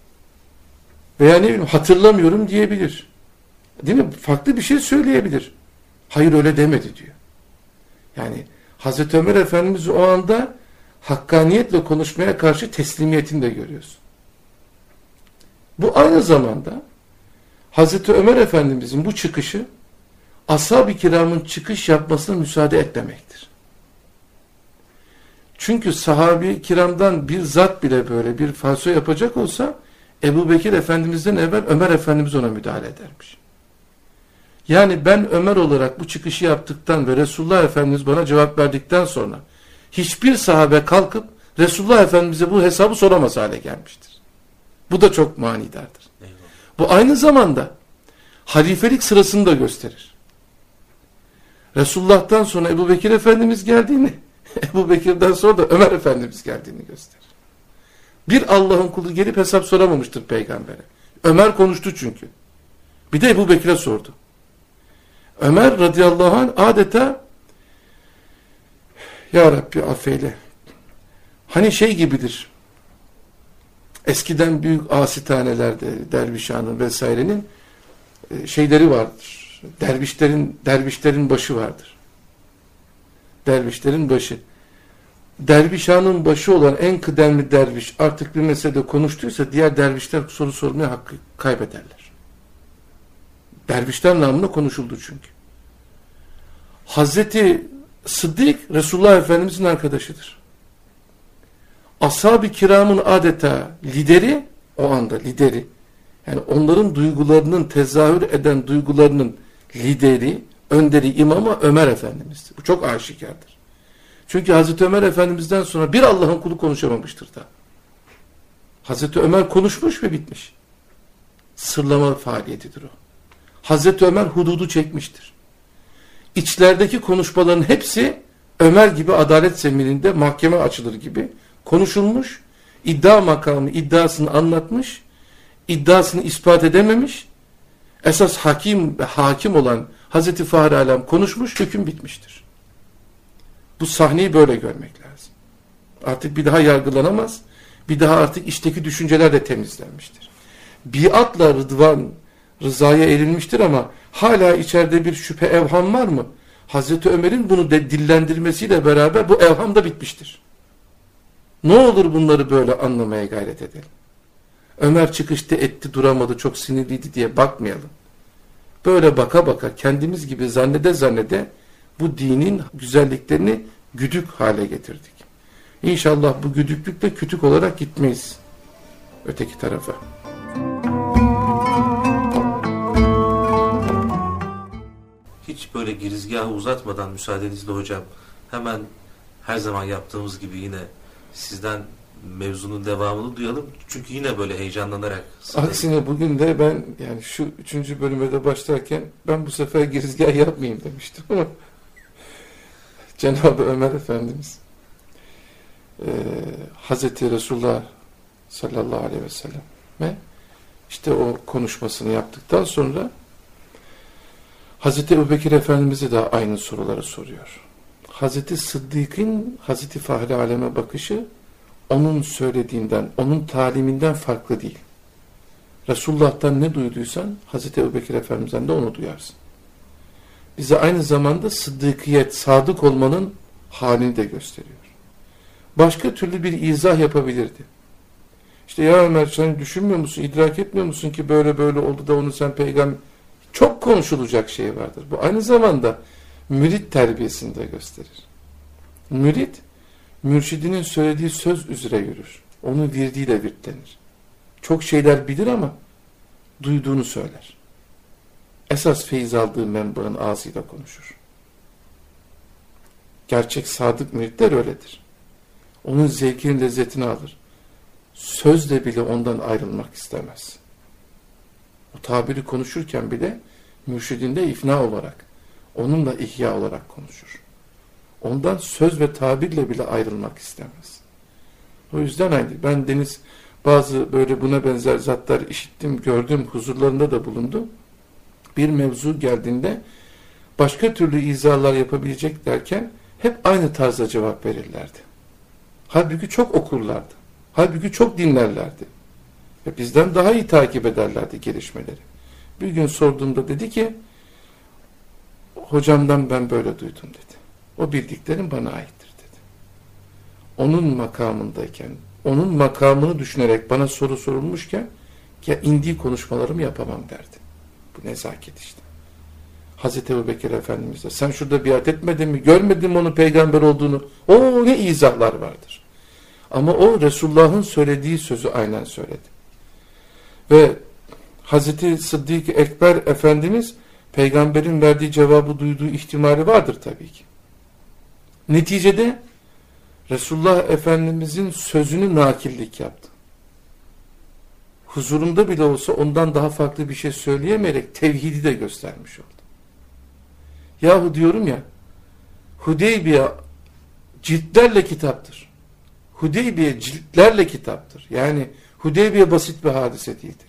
Veya ne bileyim hatırlamıyorum diyebilir. Değil mi? Farklı bir şey söyleyebilir. Hayır öyle demedi diyor. Yani Hazreti Ömer Efendimiz o anda hakkaniyetle konuşmaya karşı teslimiyetini de görüyorsun. Bu aynı zamanda Hazreti Ömer Efendimizin bu çıkışı ashab-ı kiramın çıkış yapmasına müsaade etmemektir. Çünkü sahabi kiramdan bir zat bile böyle bir falso yapacak olsa Ebu Bekir Efendimiz'den evvel Ömer Efendimiz ona müdahale edermiş. Yani ben Ömer olarak bu çıkışı yaptıktan ve Resulullah Efendimiz bana cevap verdikten sonra hiçbir sahabe kalkıp Resulullah Efendimiz'e bu hesabı soramaz hale gelmiştir. Bu da çok manidardır. Eyvallah. Bu aynı zamanda halifelik sırasını da gösterir. Resulullah'tan sonra Ebu Bekir Efendimiz geldiğini, Ebu Bekir'den sonra da Ömer Efendimiz geldiğini gösterir. Bir Allah'ın kulu gelip hesap soramamıştır peygambere. Ömer konuştu çünkü. Bir de Ebu Bekir'e sordu. Ömer radıyallahu anh adeta Ya Rabbi affeyle. Hani şey gibidir. Eskiden büyük asitanelerde dervişhanın vesairenin şeyleri vardır. Dervişlerin başı vardır. Dervişlerin başı. Dervişhanın başı olan en kıdemli derviş artık bir meselede konuştuysa diğer dervişler soru sormaya hakkı kaybederler. Dervişler namına konuşuldu çünkü. Hazreti Sıddık Resulullah Efendimizin arkadaşıdır. Ashab-ı kiramın adeta lideri, o anda lideri, yani onların duygularının tezahür eden duygularının lideri, önderi, imamı Ömer Efendimiz'dir. Bu çok aşikardır. Çünkü Hazreti Ömer Efendimiz'den sonra bir Allah'ın kulu konuşamamıştır da. Hazreti Ömer konuşmuş ve bitmiş. Sırlama faaliyetidir o. Hazreti Ömer hududu çekmiştir. İçlerdeki konuşmaların hepsi Ömer gibi adalet zemininde mahkeme açılır gibi konuşulmuş, iddia makamı iddiasını anlatmış, iddiasını ispat edememiş, esas hakim olan Hazreti Fahri Alem konuşmuş, hüküm bitmiştir. Bu sahneyi böyle görmek lazım. Artık bir daha yargılanamaz, bir daha artık içteki düşünceler de temizlenmiştir. Biatla rızaya erilmiştir ama hala içeride bir şüphe, evham var mı? Hazreti Ömer'in bunu dillendirmesiyle beraber bu evham da bitmiştir. Ne olur bunları böyle anlamaya gayret edelim. Ömer çıkışta etti duramadı, çok sinirliydi diye bakmayalım. böyle baka baka kendimiz gibi zannede bu dinin güzelliklerini güdük hale getirdik. İnşallah bu güdüklükle kütük olarak gitmeyiz öteki tarafa. Hiç böyle girizgahı uzatmadan müsaadenizle hocam, hemen her zaman yaptığımız gibi yine sizden mevzunun devamını duyalım. Çünkü yine böyle heyecanlanarak... Aksine bugün de ben yani şu 3. bölüme de başlarken ben bu sefer girizgah yapmayayım demiştim ama Cenab-ı Ömer Efendimiz Hazreti Resulullah sallallahu aleyhi ve sellem işte o konuşmasını yaptıktan sonra Hazreti Ebubekir Efendimiz'e de aynı soruları soruyor. Hazreti Sıddık'ın Hazreti Fahri Aleme bakışı onun söylediğinden, onun taliminden farklı değil. Resulullah'tan ne duyduysan Hazreti Ebubekir Efendimiz'den de onu duyarsın. Bize aynı zamanda sıddıkiyet, sadık olmanın halini de gösteriyor. Başka türlü bir izah yapabilirdi. İşte ya Ömer sen düşünmüyor musun, idrak etmiyor musun ki böyle böyle oldu da onu sen peygamber... Çok konuşulacak şey vardır. Bu aynı zamanda mürit terbiyesini de gösterir. Mürit, mürşidinin söylediği söz üzere yürür. Onun virdiyle virtlenir. Çok şeyler bilir ama duyduğunu söyler. Esas feyiz aldığı menbaın ağzıyla konuşur. Gerçek sadık müritler öyledir. Onun zevkinin lezzetini alır. Sözle bile ondan ayrılmak istemez. O tabiri konuşurken bile mürşidinde ifna olarak, onunla ihya olarak konuşur. Ondan söz ve tabirle bile ayrılmak istemez. O yüzden ben Deniz bazı böyle buna benzer zatlar işittim, gördüm, huzurlarında da bulundum. Bir mevzu geldiğinde başka türlü izahlar yapabilecek derken hep aynı tarzda cevap verirlerdi. Halbuki çok okurlardı. Halbuki çok dinlerlerdi. Ve bizden daha iyi takip ederlerdi gelişmeleri. Bir gün sorduğumda dedi ki hocamdan ben böyle duydum dedi. O bildiklerim bana aittir dedi. Onun makamındayken, onun makamını düşünerek bana soru sorulmuşken ya indiği konuşmalarımı yapamam derdi. Bu nezaket işte. Hazreti Ebubekir Efendimiz de sen şurada biat etmedin mi? Görmedin mi onun peygamber olduğunu? O ne izahlar vardır. Ama o Resulullah'ın söylediği sözü aynen söyledi. Ve Hazreti Sıddık Ekber Efendimiz peygamberin verdiği cevabı duyduğu ihtimali vardır tabii ki. Neticede Resulullah Efendimizin sözünü nakillik yaptı. Huzurunda bile olsa ondan daha farklı bir şey söyleyemeyerek tevhidi de göstermiş oldu. Yahu diyorum ya, Hudeybiye ciltlerle kitaptır. Hudeybiye ciltlerle kitaptır. Yani Hudeybiye basit bir hadise değildir.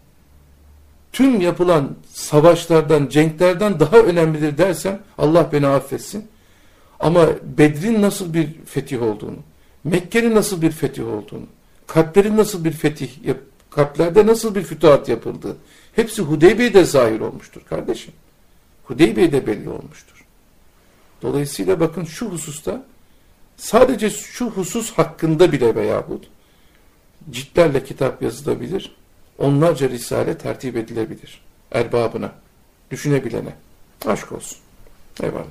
Tüm yapılan savaşlardan, cenklerden daha önemlidir dersem Allah beni affetsin. Ama Bedir'in nasıl bir fetih olduğunu, Mekke'nin nasıl bir fetih olduğunu, kalplerin nasıl bir fetih, kalplerde nasıl bir fütuhat yapıldığı, hepsi Hudeybiye'de zahir olmuştur kardeşim. Hudeybiye'de belli olmuştur. Dolayısıyla bakın şu hususta, sadece şu husus hakkında bile veyahut ciltlerle kitap yazılabilir, onlarca risale tertip edilebilir. Erbabına, düşünebilene. Aşk olsun. Eyvallah.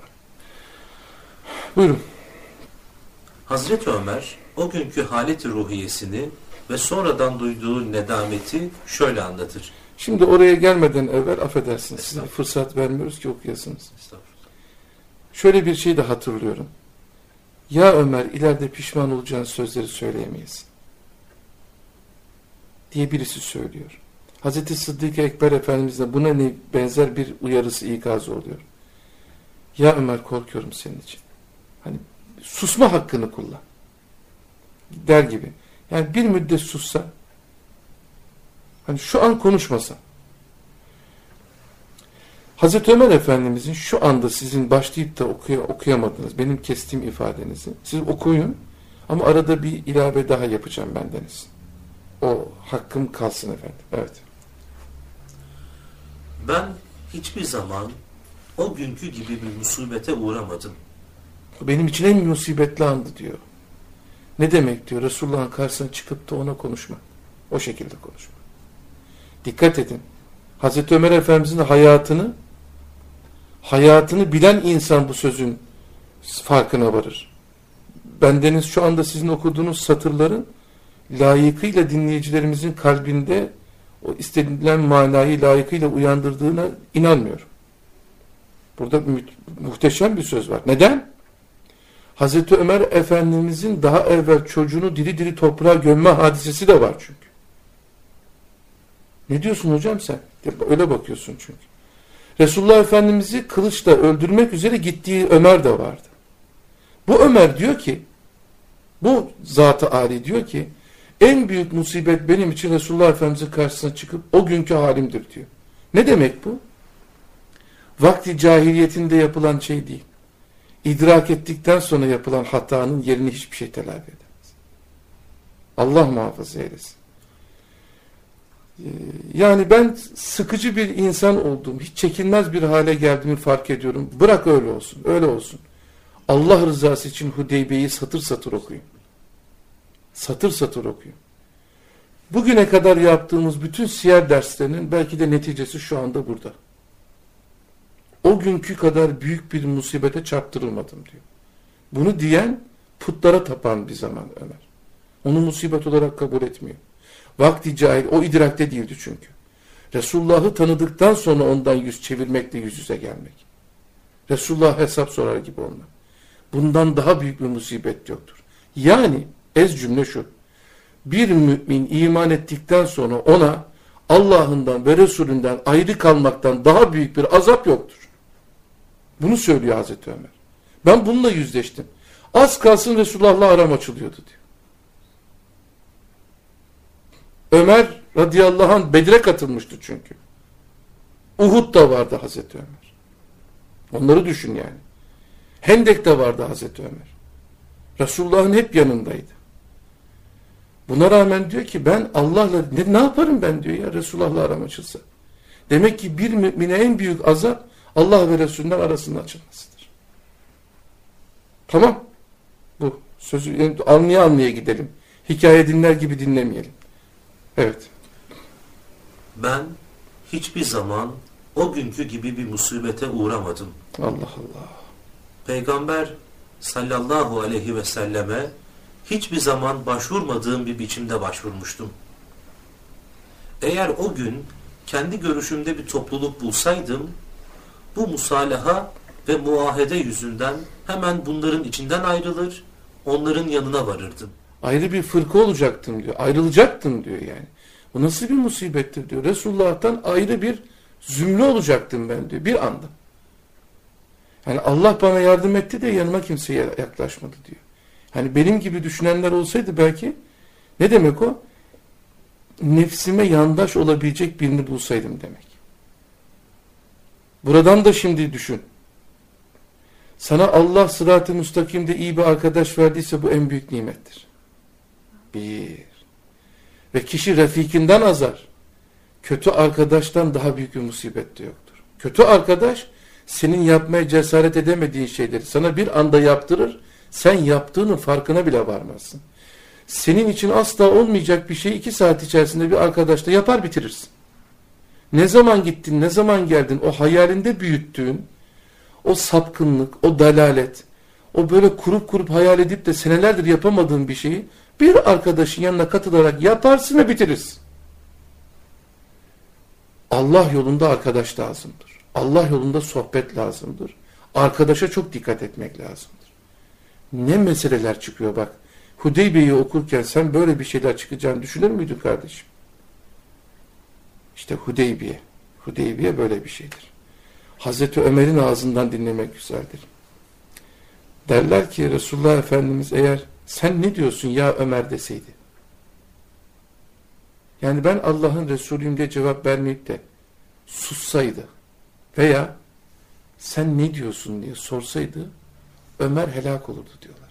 Buyurun. Hazreti Ömer o günkü haleti ruhiyesini ve sonradan duyduğu nedameti şöyle anlatır. Şimdi oraya gelmeden evvel affedersiniz. Size fırsat vermiyoruz ki okuyasınız. Şöyle bir şey de hatırlıyorum. Ya Ömer ileride pişman olacağın sözleri söyleyemeyiz diye birisi söylüyor. Hazreti Sıddık Ekber Efendimiz de buna benzer bir uyarısı, ikazı oluyor. Ya Ömer korkuyorum senin için. Hani susma hakkını kullan. Der gibi. Yani bir müddet sussa, hani şu an konuşmasa. Hazreti Ömer Efendimizin şu anda sizin başlayıp da okuyamadınız, benim kestiğim ifadenizi, siz okuyun ama arada bir ilave daha yapacağım bendeniz. O hakkım kalsın efendim. Evet. Ben hiçbir zaman o günkü gibi bir musibete uğramadım. Benim için en musibetli andı diyor. Ne demek diyor? Resulullah'ın karşısına çıkıp da ona konuşma. O şekilde konuşma. Dikkat edin. Hazreti Ömer Efendimizin hayatını bilen insan bu sözün farkına varır. Bendeniz şu anda sizin okuduğunuz satırların layıkıyla dinleyicilerimizin kalbinde o istenilen manayı layıkıyla uyandırdığına inanmıyorum. Burada muhteşem bir söz var. Neden? Hazreti Ömer Efendimizin daha evvel çocuğunu diri diri toprağa gömme hadisesi de var çünkü. Ne diyorsun hocam sen? Öyle bakıyorsun çünkü. Resulullah Efendimiz'i kılıçla öldürmek üzere gittiği Ömer de vardı. Bu Ömer diyor ki, bu Zat-ı Ali diyor ki, en büyük musibet benim için Resulullah Efendimiz'in karşısına çıkıp o günkü halimdir diyor. Ne demek bu? Vakti cahiliyetinde yapılan şey değil. İdrak ettikten sonra yapılan hatanın yerini hiçbir şey telafi edemez. Allah muhafaza eylesin. Yani ben sıkıcı bir insan olduğum, hiç çekilmez bir hale geldiğimi fark ediyorum. Bırak öyle olsun, öyle olsun. Allah rızası için Hudeybiye'yi satır satır okuyun. Satır satır okuyun. Bugüne kadar yaptığımız bütün siyer derslerinin belki de neticesi şu anda burada. O günkü kadar büyük bir musibete çarptırılmadım diyor. Bunu diyen putlara tapan bir zaman Ömer. Onu musibet olarak kabul etmiyor. Vakti cahil, o idrakte değildi çünkü. Resulullah'ı tanıdıktan sonra ondan yüz çevirmekle yüz yüze gelmek. Resulullah hesap sorar gibi olmak. Bundan daha büyük bir musibet yoktur. Yani ez cümle şu. Bir mümin iman ettikten sonra ona Allah'ından ve Resulünden ayrı kalmaktan daha büyük bir azap yoktur. Bunu söylüyor Hazreti Ömer. Ben bununla yüzleştim. Az kalsın Resulullah'la aram açılıyordu diyor. Ömer radıyallahu anh Bedir'e katılmıştı çünkü. Uhud'da vardı Hazreti Ömer. Onları düşün yani. Hendek'te vardı Hazreti Ömer. Resulullah'ın hep yanındaydı. Buna rağmen diyor ki ben Allah'la ne yaparım ben diyor ya Resulullah'la aram açılsa. Demek ki bir mümine en büyük azap Allah ve Resulünden arasının açılmasıdır. Tamam. Bu sözü anlaya gidelim. Hikaye dinler gibi dinlemeyelim. Evet. Ben hiçbir zaman o günkü gibi bir musibete uğramadım. Allah Allah. Peygamber sallallahu aleyhi ve selleme hiçbir zaman başvurmadığım bir biçimde başvurmuştum. Eğer o gün kendi görüşümde bir topluluk bulsaydım, bu musalaha ve muahede yüzünden hemen bunların içinden ayrılır, onların yanına varırdım. Ayrı bir fırka olacaktım diyor. Ayrılacaktım diyor yani. Bu nasıl bir musibettir diyor. Resulullah'tan ayrı bir zümre olacaktım ben diyor. Bir anda. Yani Allah bana yardım etti de yanıma kimseye yaklaşmadı diyor. Hani benim gibi düşünenler olsaydı belki ne demek o? Nefsime yandaş olabilecek birini bulsaydım demek. Buradan da şimdi düşün. Sana Allah sırat-ı müstakimde iyi bir arkadaş verdiyse bu en büyük nimettir. Bir. Ve kişi refikinden azar. Kötü arkadaştan daha büyük bir musibet de yoktur. Kötü arkadaş senin yapmaya cesaret edemediğin şeyleri sana bir anda yaptırır. Sen yaptığının farkına bile varmazsın. Senin için asla olmayacak bir şeyi 2 saat içerisinde bir arkadaşla yapar bitirirsin. Ne zaman gittin, ne zaman geldin, o hayalinde büyüttüğün, o sapkınlık, o dalalet, o böyle kurup hayal edip de senelerdir yapamadığın bir şeyi bir arkadaşın yanına katılarak yaparsın ve bitirirsin. Allah yolunda arkadaş lazımdır. Allah yolunda sohbet lazımdır. Arkadaşa çok dikkat etmek lazımdır. Ne meseleler çıkıyor bak. Hudeybiye'yi okurken sen böyle bir şeyler çıkacağını düşünür müydün kardeşim? İşte Hudeybiye. Hudeybiye böyle bir şeydir. Hazreti Ömer'in ağzından dinlemek güzeldir. Derler ki Resulullah Efendimiz eğer sen ne diyorsun ya Ömer deseydi. Yani ben Allah'ın Resulüyüm diye cevap vermeyip de sussaydı veya sen ne diyorsun diye sorsaydı Ömer helak olurdu diyorlar.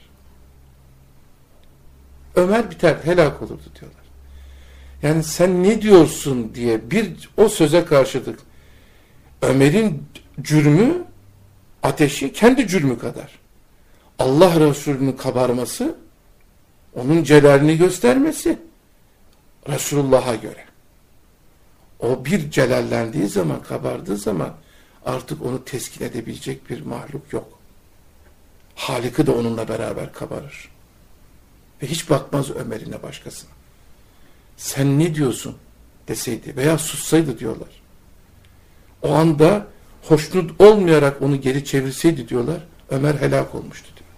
Ömer biter, helak olurdu diyorlar. Yani sen ne diyorsun diye o söze karşılık Ömer'in cürmü, ateşi kendi cürmü kadar. Allah Resulü'nün kabarması, onun celalini göstermesi Resulullah'a göre. O bir celallendiği zaman, kabardığı zaman artık onu teskin edebilecek bir mahluk yok. Halik'i de onunla beraber kabarır. Ve hiç bakmaz Ömer'ine, başkasına. Sen ne diyorsun deseydi veya sussaydı diyorlar. O anda hoşnut olmayarak onu geri çevirseydi diyorlar, Ömer helak olmuştu diyor.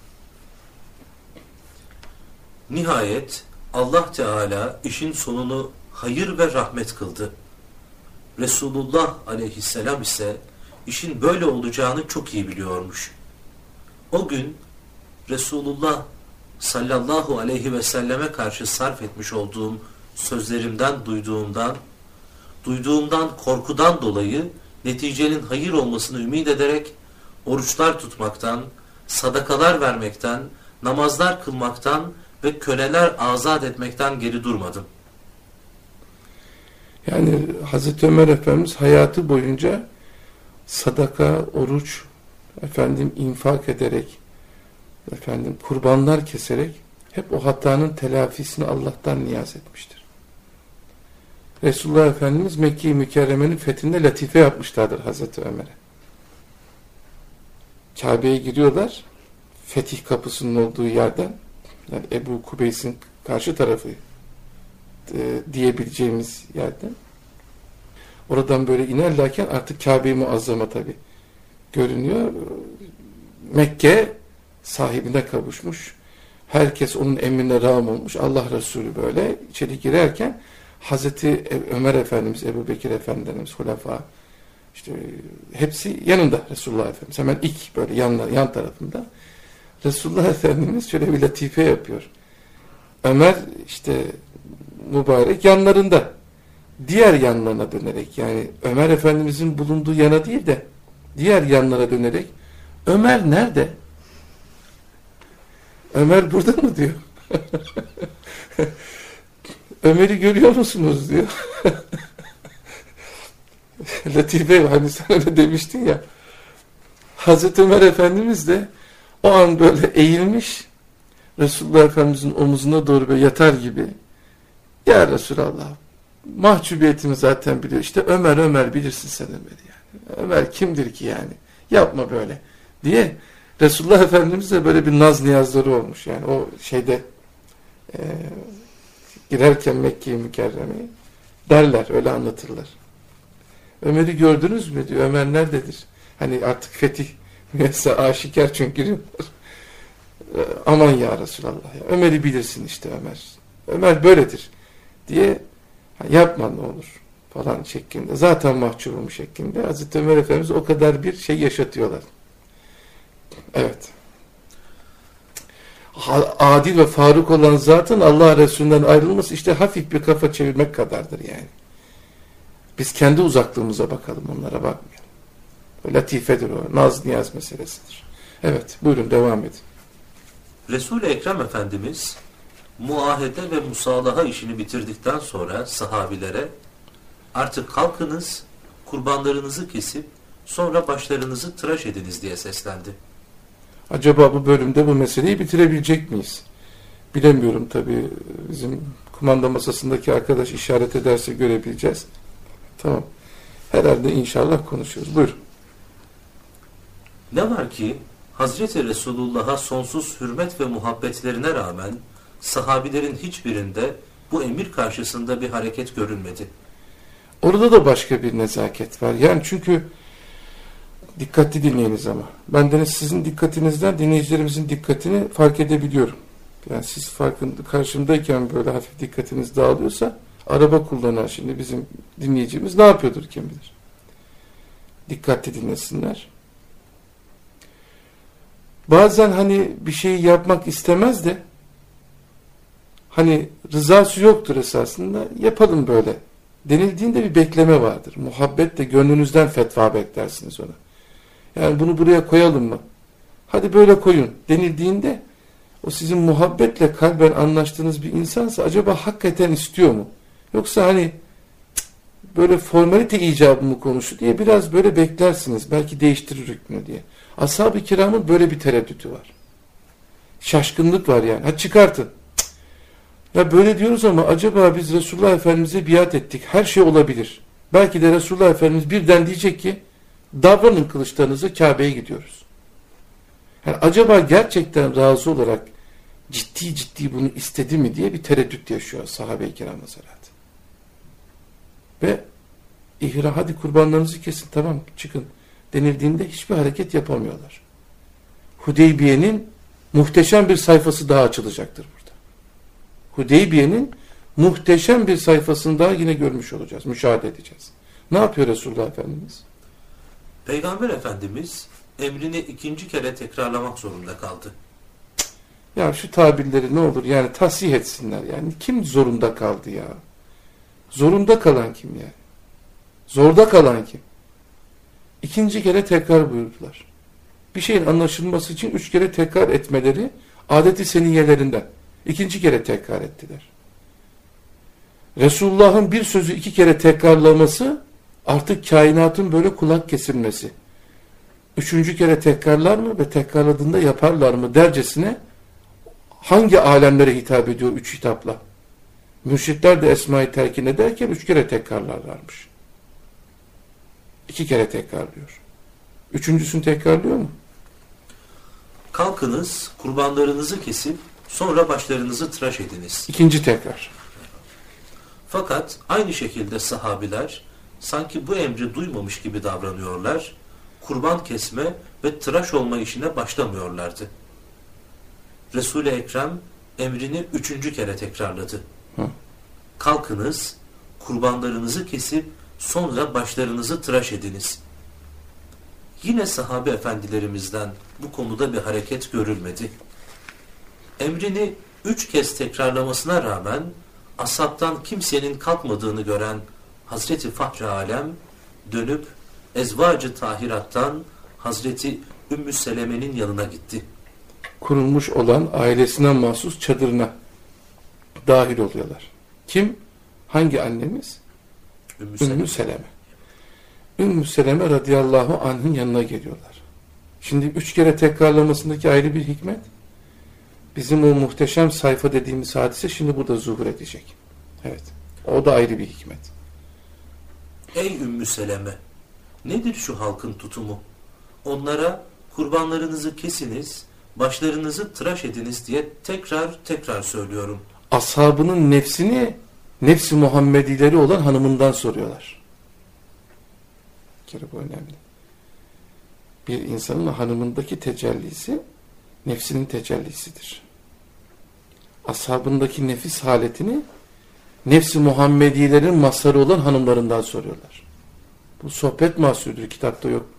Nihayet Allah Teala işin sonunu hayır ve rahmet kıldı. Resulullah aleyhisselam ise işin böyle olacağını çok iyi biliyormuş. O gün Resulullah sallallahu aleyhi ve selleme karşı sarf etmiş olduğum sözlerimden duyduğumdan korkudan dolayı neticenin hayır olmasını ümit ederek oruçlar tutmaktan, sadakalar vermekten, namazlar kılmaktan ve köleler azat etmekten geri durmadım. Yani Hazreti Ömer Efendimiz hayatı boyunca sadaka, oruç, infak ederek, kurbanlar keserek hep o hatanın telafisini Allah'tan niyaz etmiştir. Resulullah Efendimiz Mekke-i Mükerreme'nin fethinde latife yapmışlardır Hazreti Ömer'e. Kabe'ye giriyorlar, fetih kapısının olduğu yerden, yani Ebu Kubeys'in karşı tarafı diyebileceğimiz yerden. Oradan böyle inerlerken artık Kabe-i Muazzama tabi görünüyor. Mekke sahibine kavuşmuş. Herkes onun emrine rağm olmuş. Allah Resulü böyle içeri girerken Hazreti Ömer Efendimiz, Ebu Bekir Efendimiz, Hulefâ, işte hepsi yanında Resulullah Efendimiz. Hemen ilk böyle yan tarafında. Resulullah Efendimiz şöyle bir latife yapıyor. Ömer işte mübarek yanlarında. Diğer yanlarına dönerek, yani Ömer Efendimizin bulunduğu yana değil de diğer yanlara dönerek, Ömer nerede? Ömer burada mı diyor. Ömer'i görüyor musunuz diyor. Latife, hani sen öyle demiştin ya. Hazreti Ömer Efendimiz de o an böyle eğilmiş, Resulullah Efendimizin omuzuna doğru böyle yatar gibi, ya Resulallah, mahcubiyetimi zaten biliyor. İşte Ömer bilirsin sen Ömer'i yani. Ömer kimdir ki yani? Yapma böyle diye Resulullah Efendimiz de böyle bir naz niyazları olmuş yani o şeyde girerken Mekke-i Mükerreme'ye derler, öyle anlatırlar. Ömer'i gördünüz mü diyor. Ömer nerededir? Hani artık fetih müyesse aşikar çünkü giriyorlar. Aman ya Resulallah ya. Ömer'i bilirsin işte Ömer. Ömer böyledir diye yapma ne olur falan şeklinde. Zaten mahcubum şeklinde. Hazreti Ömer Efendimiz o kadar bir şey yaşatıyorlar. Evet. Adil ve faruk olan zatın Allah Resulü'nden ayrılması işte hafif bir kafa çevirmek kadardır yani. Biz kendi uzaklığımıza bakalım, onlara bakmayalım. O latifedir o. Naz niyaz meselesidir. Evet, buyurun devam edin. Resul-i Ekrem Efendimiz muahede ve musalaha işini bitirdikten sonra sahabilere artık kalkınız, kurbanlarınızı kesip sonra başlarınızı tıraş ediniz diye seslendi. Acaba bu bölümde bu meseleyi bitirebilecek miyiz? Bilemiyorum tabii. Bizim kumanda masasındaki arkadaş işaret ederse görebileceğiz. Tamam. Herhalde inşallah konuşuyoruz. Buyurun. Ne var ki Hazreti Resulullah'a sonsuz hürmet ve muhabbetlerine rağmen sahabilerin hiçbirinde bu emir karşısında bir hareket görülmedi. Orada da başka bir nezaket var. Yani çünkü dikkatli dinleyiniz ama. Bendeniz sizin dikkatinizden dinleyicilerimizin dikkatini fark edebiliyorum. Yani siz karşımdayken böyle hafif dikkatiniz dağılıyorsa araba kullanan şimdi bizim dinleyicimiz ne yapıyordur kim bilir. Dikkatli dinlesinler. Bazen hani bir şeyi yapmak istemez de hani rızası yoktur esasında, yapalım böyle denildiğinde bir bekleme vardır. Muhabbetle gönlünüzden fetva beklersiniz ona. Yani bunu buraya koyalım mı? Hadi böyle koyun denildiğinde o sizin muhabbetle kalben anlaştığınız bir insansa acaba hakikaten istiyor mu? Yoksa hani böyle formalite icabı mı konuştu diye biraz böyle beklersiniz. Belki değiştirir hükmünü diye. Ashab-ı kiramın böyle bir tereddütü var. Şaşkınlık var yani. Hadi çıkartın. Ya böyle diyoruz ama acaba biz Resulullah Efendimiz'e biat ettik. Her şey olabilir. Belki de Resulullah Efendimiz birden diyecek ki davranın kılıçlarınızı, Kabe'ye gidiyoruz. Yani acaba gerçekten razı olarak ciddi ciddi bunu istedi mi diye bir tereddüt yaşıyor sahabe-i kiram mesela. Ve hadi kurbanlarınızı kesin, tamam çıkın denildiğinde hiçbir hareket yapamıyorlar. Hudeybiye'nin muhteşem bir sayfası daha açılacaktır burada. Hudeybiye'nin muhteşem bir sayfasını daha yine görmüş olacağız, müşahede edeceğiz. Ne yapıyor Resulullah Efendimiz? Peygamber Efendimiz emrini 2. kere tekrarlamak zorunda kaldı. Ya şu tabirleri ne olur yani tasih etsinler yani. Kim zorunda kaldı ya? Zorunda kalan kim yani? Zorda kalan kim? 2. kere tekrar buyurdular. Bir şeyin anlaşılması için 3 kere tekrar etmeleri adeti seniyelerinden. 2. kere tekrar ettiler. Resulullah'ın bir sözü 2 kere tekrarlaması artık kainatın böyle kulak kesilmesi. 3. kere tekrarlar mı ve tekrarladığında yaparlar mı dercesine hangi alemlere hitap ediyor 3 hitapla? Mürşitler de Esma-i Telkin ederken 3 kere tekrarlarlarmış. 2 kere tekrarlıyor. 3.'sünü tekrarlıyor mu? Kalkınız, kurbanlarınızı kesip sonra başlarınızı tıraş ediniz. 2. tekrar. Fakat aynı şekilde sahabiler sanki bu emri duymamış gibi davranıyorlar, kurban kesme ve tıraş olma işine başlamıyorlardı. Resul-i Ekrem emrini 3. kere tekrarladı. Kalkınız, kurbanlarınızı kesip sonra başlarınızı tıraş ediniz. Yine sahabe efendilerimizden bu konuda bir hareket görülmedi. Emrini 3 kez tekrarlamasına rağmen ashabtan kimsenin kalkmadığını gören Hazreti Fahri Alem dönüp Ezvacı Tahirat'tan Hazreti Ümmü Seleme'nin yanına gitti. Kurulmuş olan ailesine mahsus çadırına dahil oluyorlar. Kim? Hangi annemiz? Ümmü Seleme. Ümmü Seleme radıyallahu anh'ın yanına geliyorlar. Şimdi 3 kere tekrarlamasındaki ayrı bir hikmet. Bizim o muhteşem sayfa dediğimiz hadise şimdi burada zuhur edecek. Evet. O da ayrı bir hikmet. Ey Ümmü Seleme! Nedir şu halkın tutumu? Onlara kurbanlarınızı kesiniz, başlarınızı tıraş ediniz diye tekrar söylüyorum. Ashabının nefsini, nefsi Muhammedileri olan hanımından soruyorlar. Bir kere bu önemli. Bir insanın hanımındaki tecellisi nefsinin tecellisidir. Ashabındaki nefis haletini nefsi Muhammedilerin mazharı olan hanımlarından soruyorlar. Bu sohbet mahsulüdür, kitapta yok.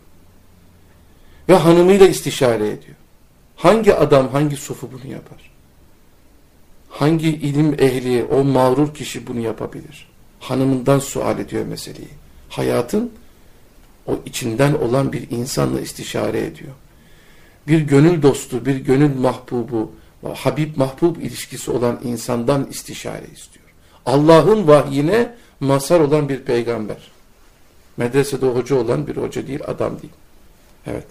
Ve hanımıyla istişare ediyor. Hangi adam, hangi sufu bunu yapar? Hangi ilim ehli, o mağrur kişi bunu yapabilir? Hanımından sual ediyor meseleyi. Hayatın o içinden olan bir insanla istişare ediyor. Bir gönül dostu, bir gönül mahbubu, Habib mahbub ilişkisi olan insandan istişare istiyor. Allah'ın vahyine mazhar olan bir peygamber. Medresede hoca olan bir hoca değil, adam değil. Evet.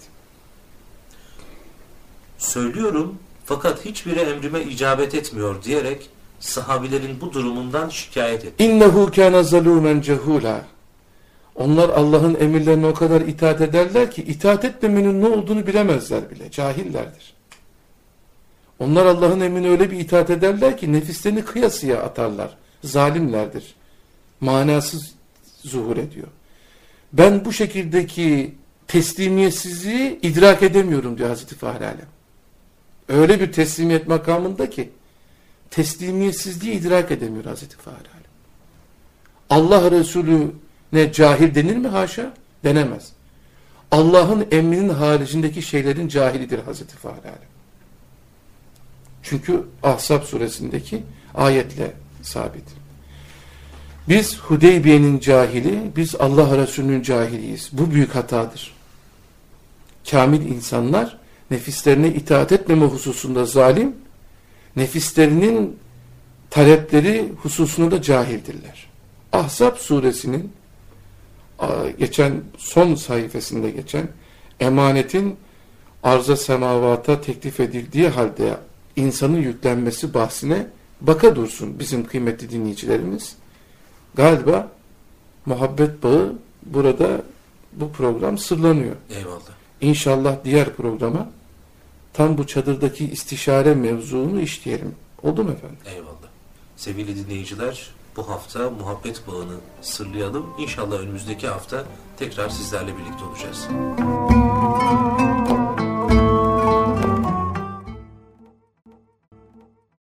Söylüyorum fakat hiçbiri emrime icabet etmiyor diyerek sahabilerin bu durumundan şikayet etti. İnnehu kâne zalûmen cehûlâ. Onlar Allah'ın emirlerine o kadar itaat ederler ki itaat etmemenin ne olduğunu bilemezler bile. Cahillerdir. Onlar Allah'ın emrine öyle bir itaat ederler ki nefislerini kıyasıya atarlar. Zalimlerdir. Manasız zuhur ediyor. Ben bu şekildeki teslimiyetsizliği idrak edemiyorum diyor Hazreti Fahri Alem. Öyle bir teslimiyet makamında ki teslimiyetsizliği idrak edemiyor Hazreti Fahri Alem. Allah Resulüne cahil denir mi? Haşa. Denemez. Allah'ın emrinin haricindeki şeylerin cahilidir Hazreti Fahri Alem. Çünkü Ahzab suresindeki ayetle sabit. Biz Hudeybiye'nin cahili, biz Allah Resulü'nün cahiliyiz. Bu büyük hatadır. Kamil insanlar nefislerine itaat etmeme hususunda zalim, nefislerinin talepleri hususunda da cahildirler. Ahzab suresinin geçen son sayfasında geçen emanetin arz-ı semavata teklif edildiği halde insanın yüklenmesi bahsine baka dursun bizim kıymetli dinleyicilerimiz. Galiba muhabbet bağı burada, bu program sırlanıyor. Eyvallah. İnşallah diğer programa tam bu çadırdaki istişare mevzunu işleyelim. Oldu mu efendim? Eyvallah. Sevgili dinleyiciler, bu hafta muhabbet bağını sırlayalım. İnşallah önümüzdeki hafta tekrar sizlerle birlikte olacağız.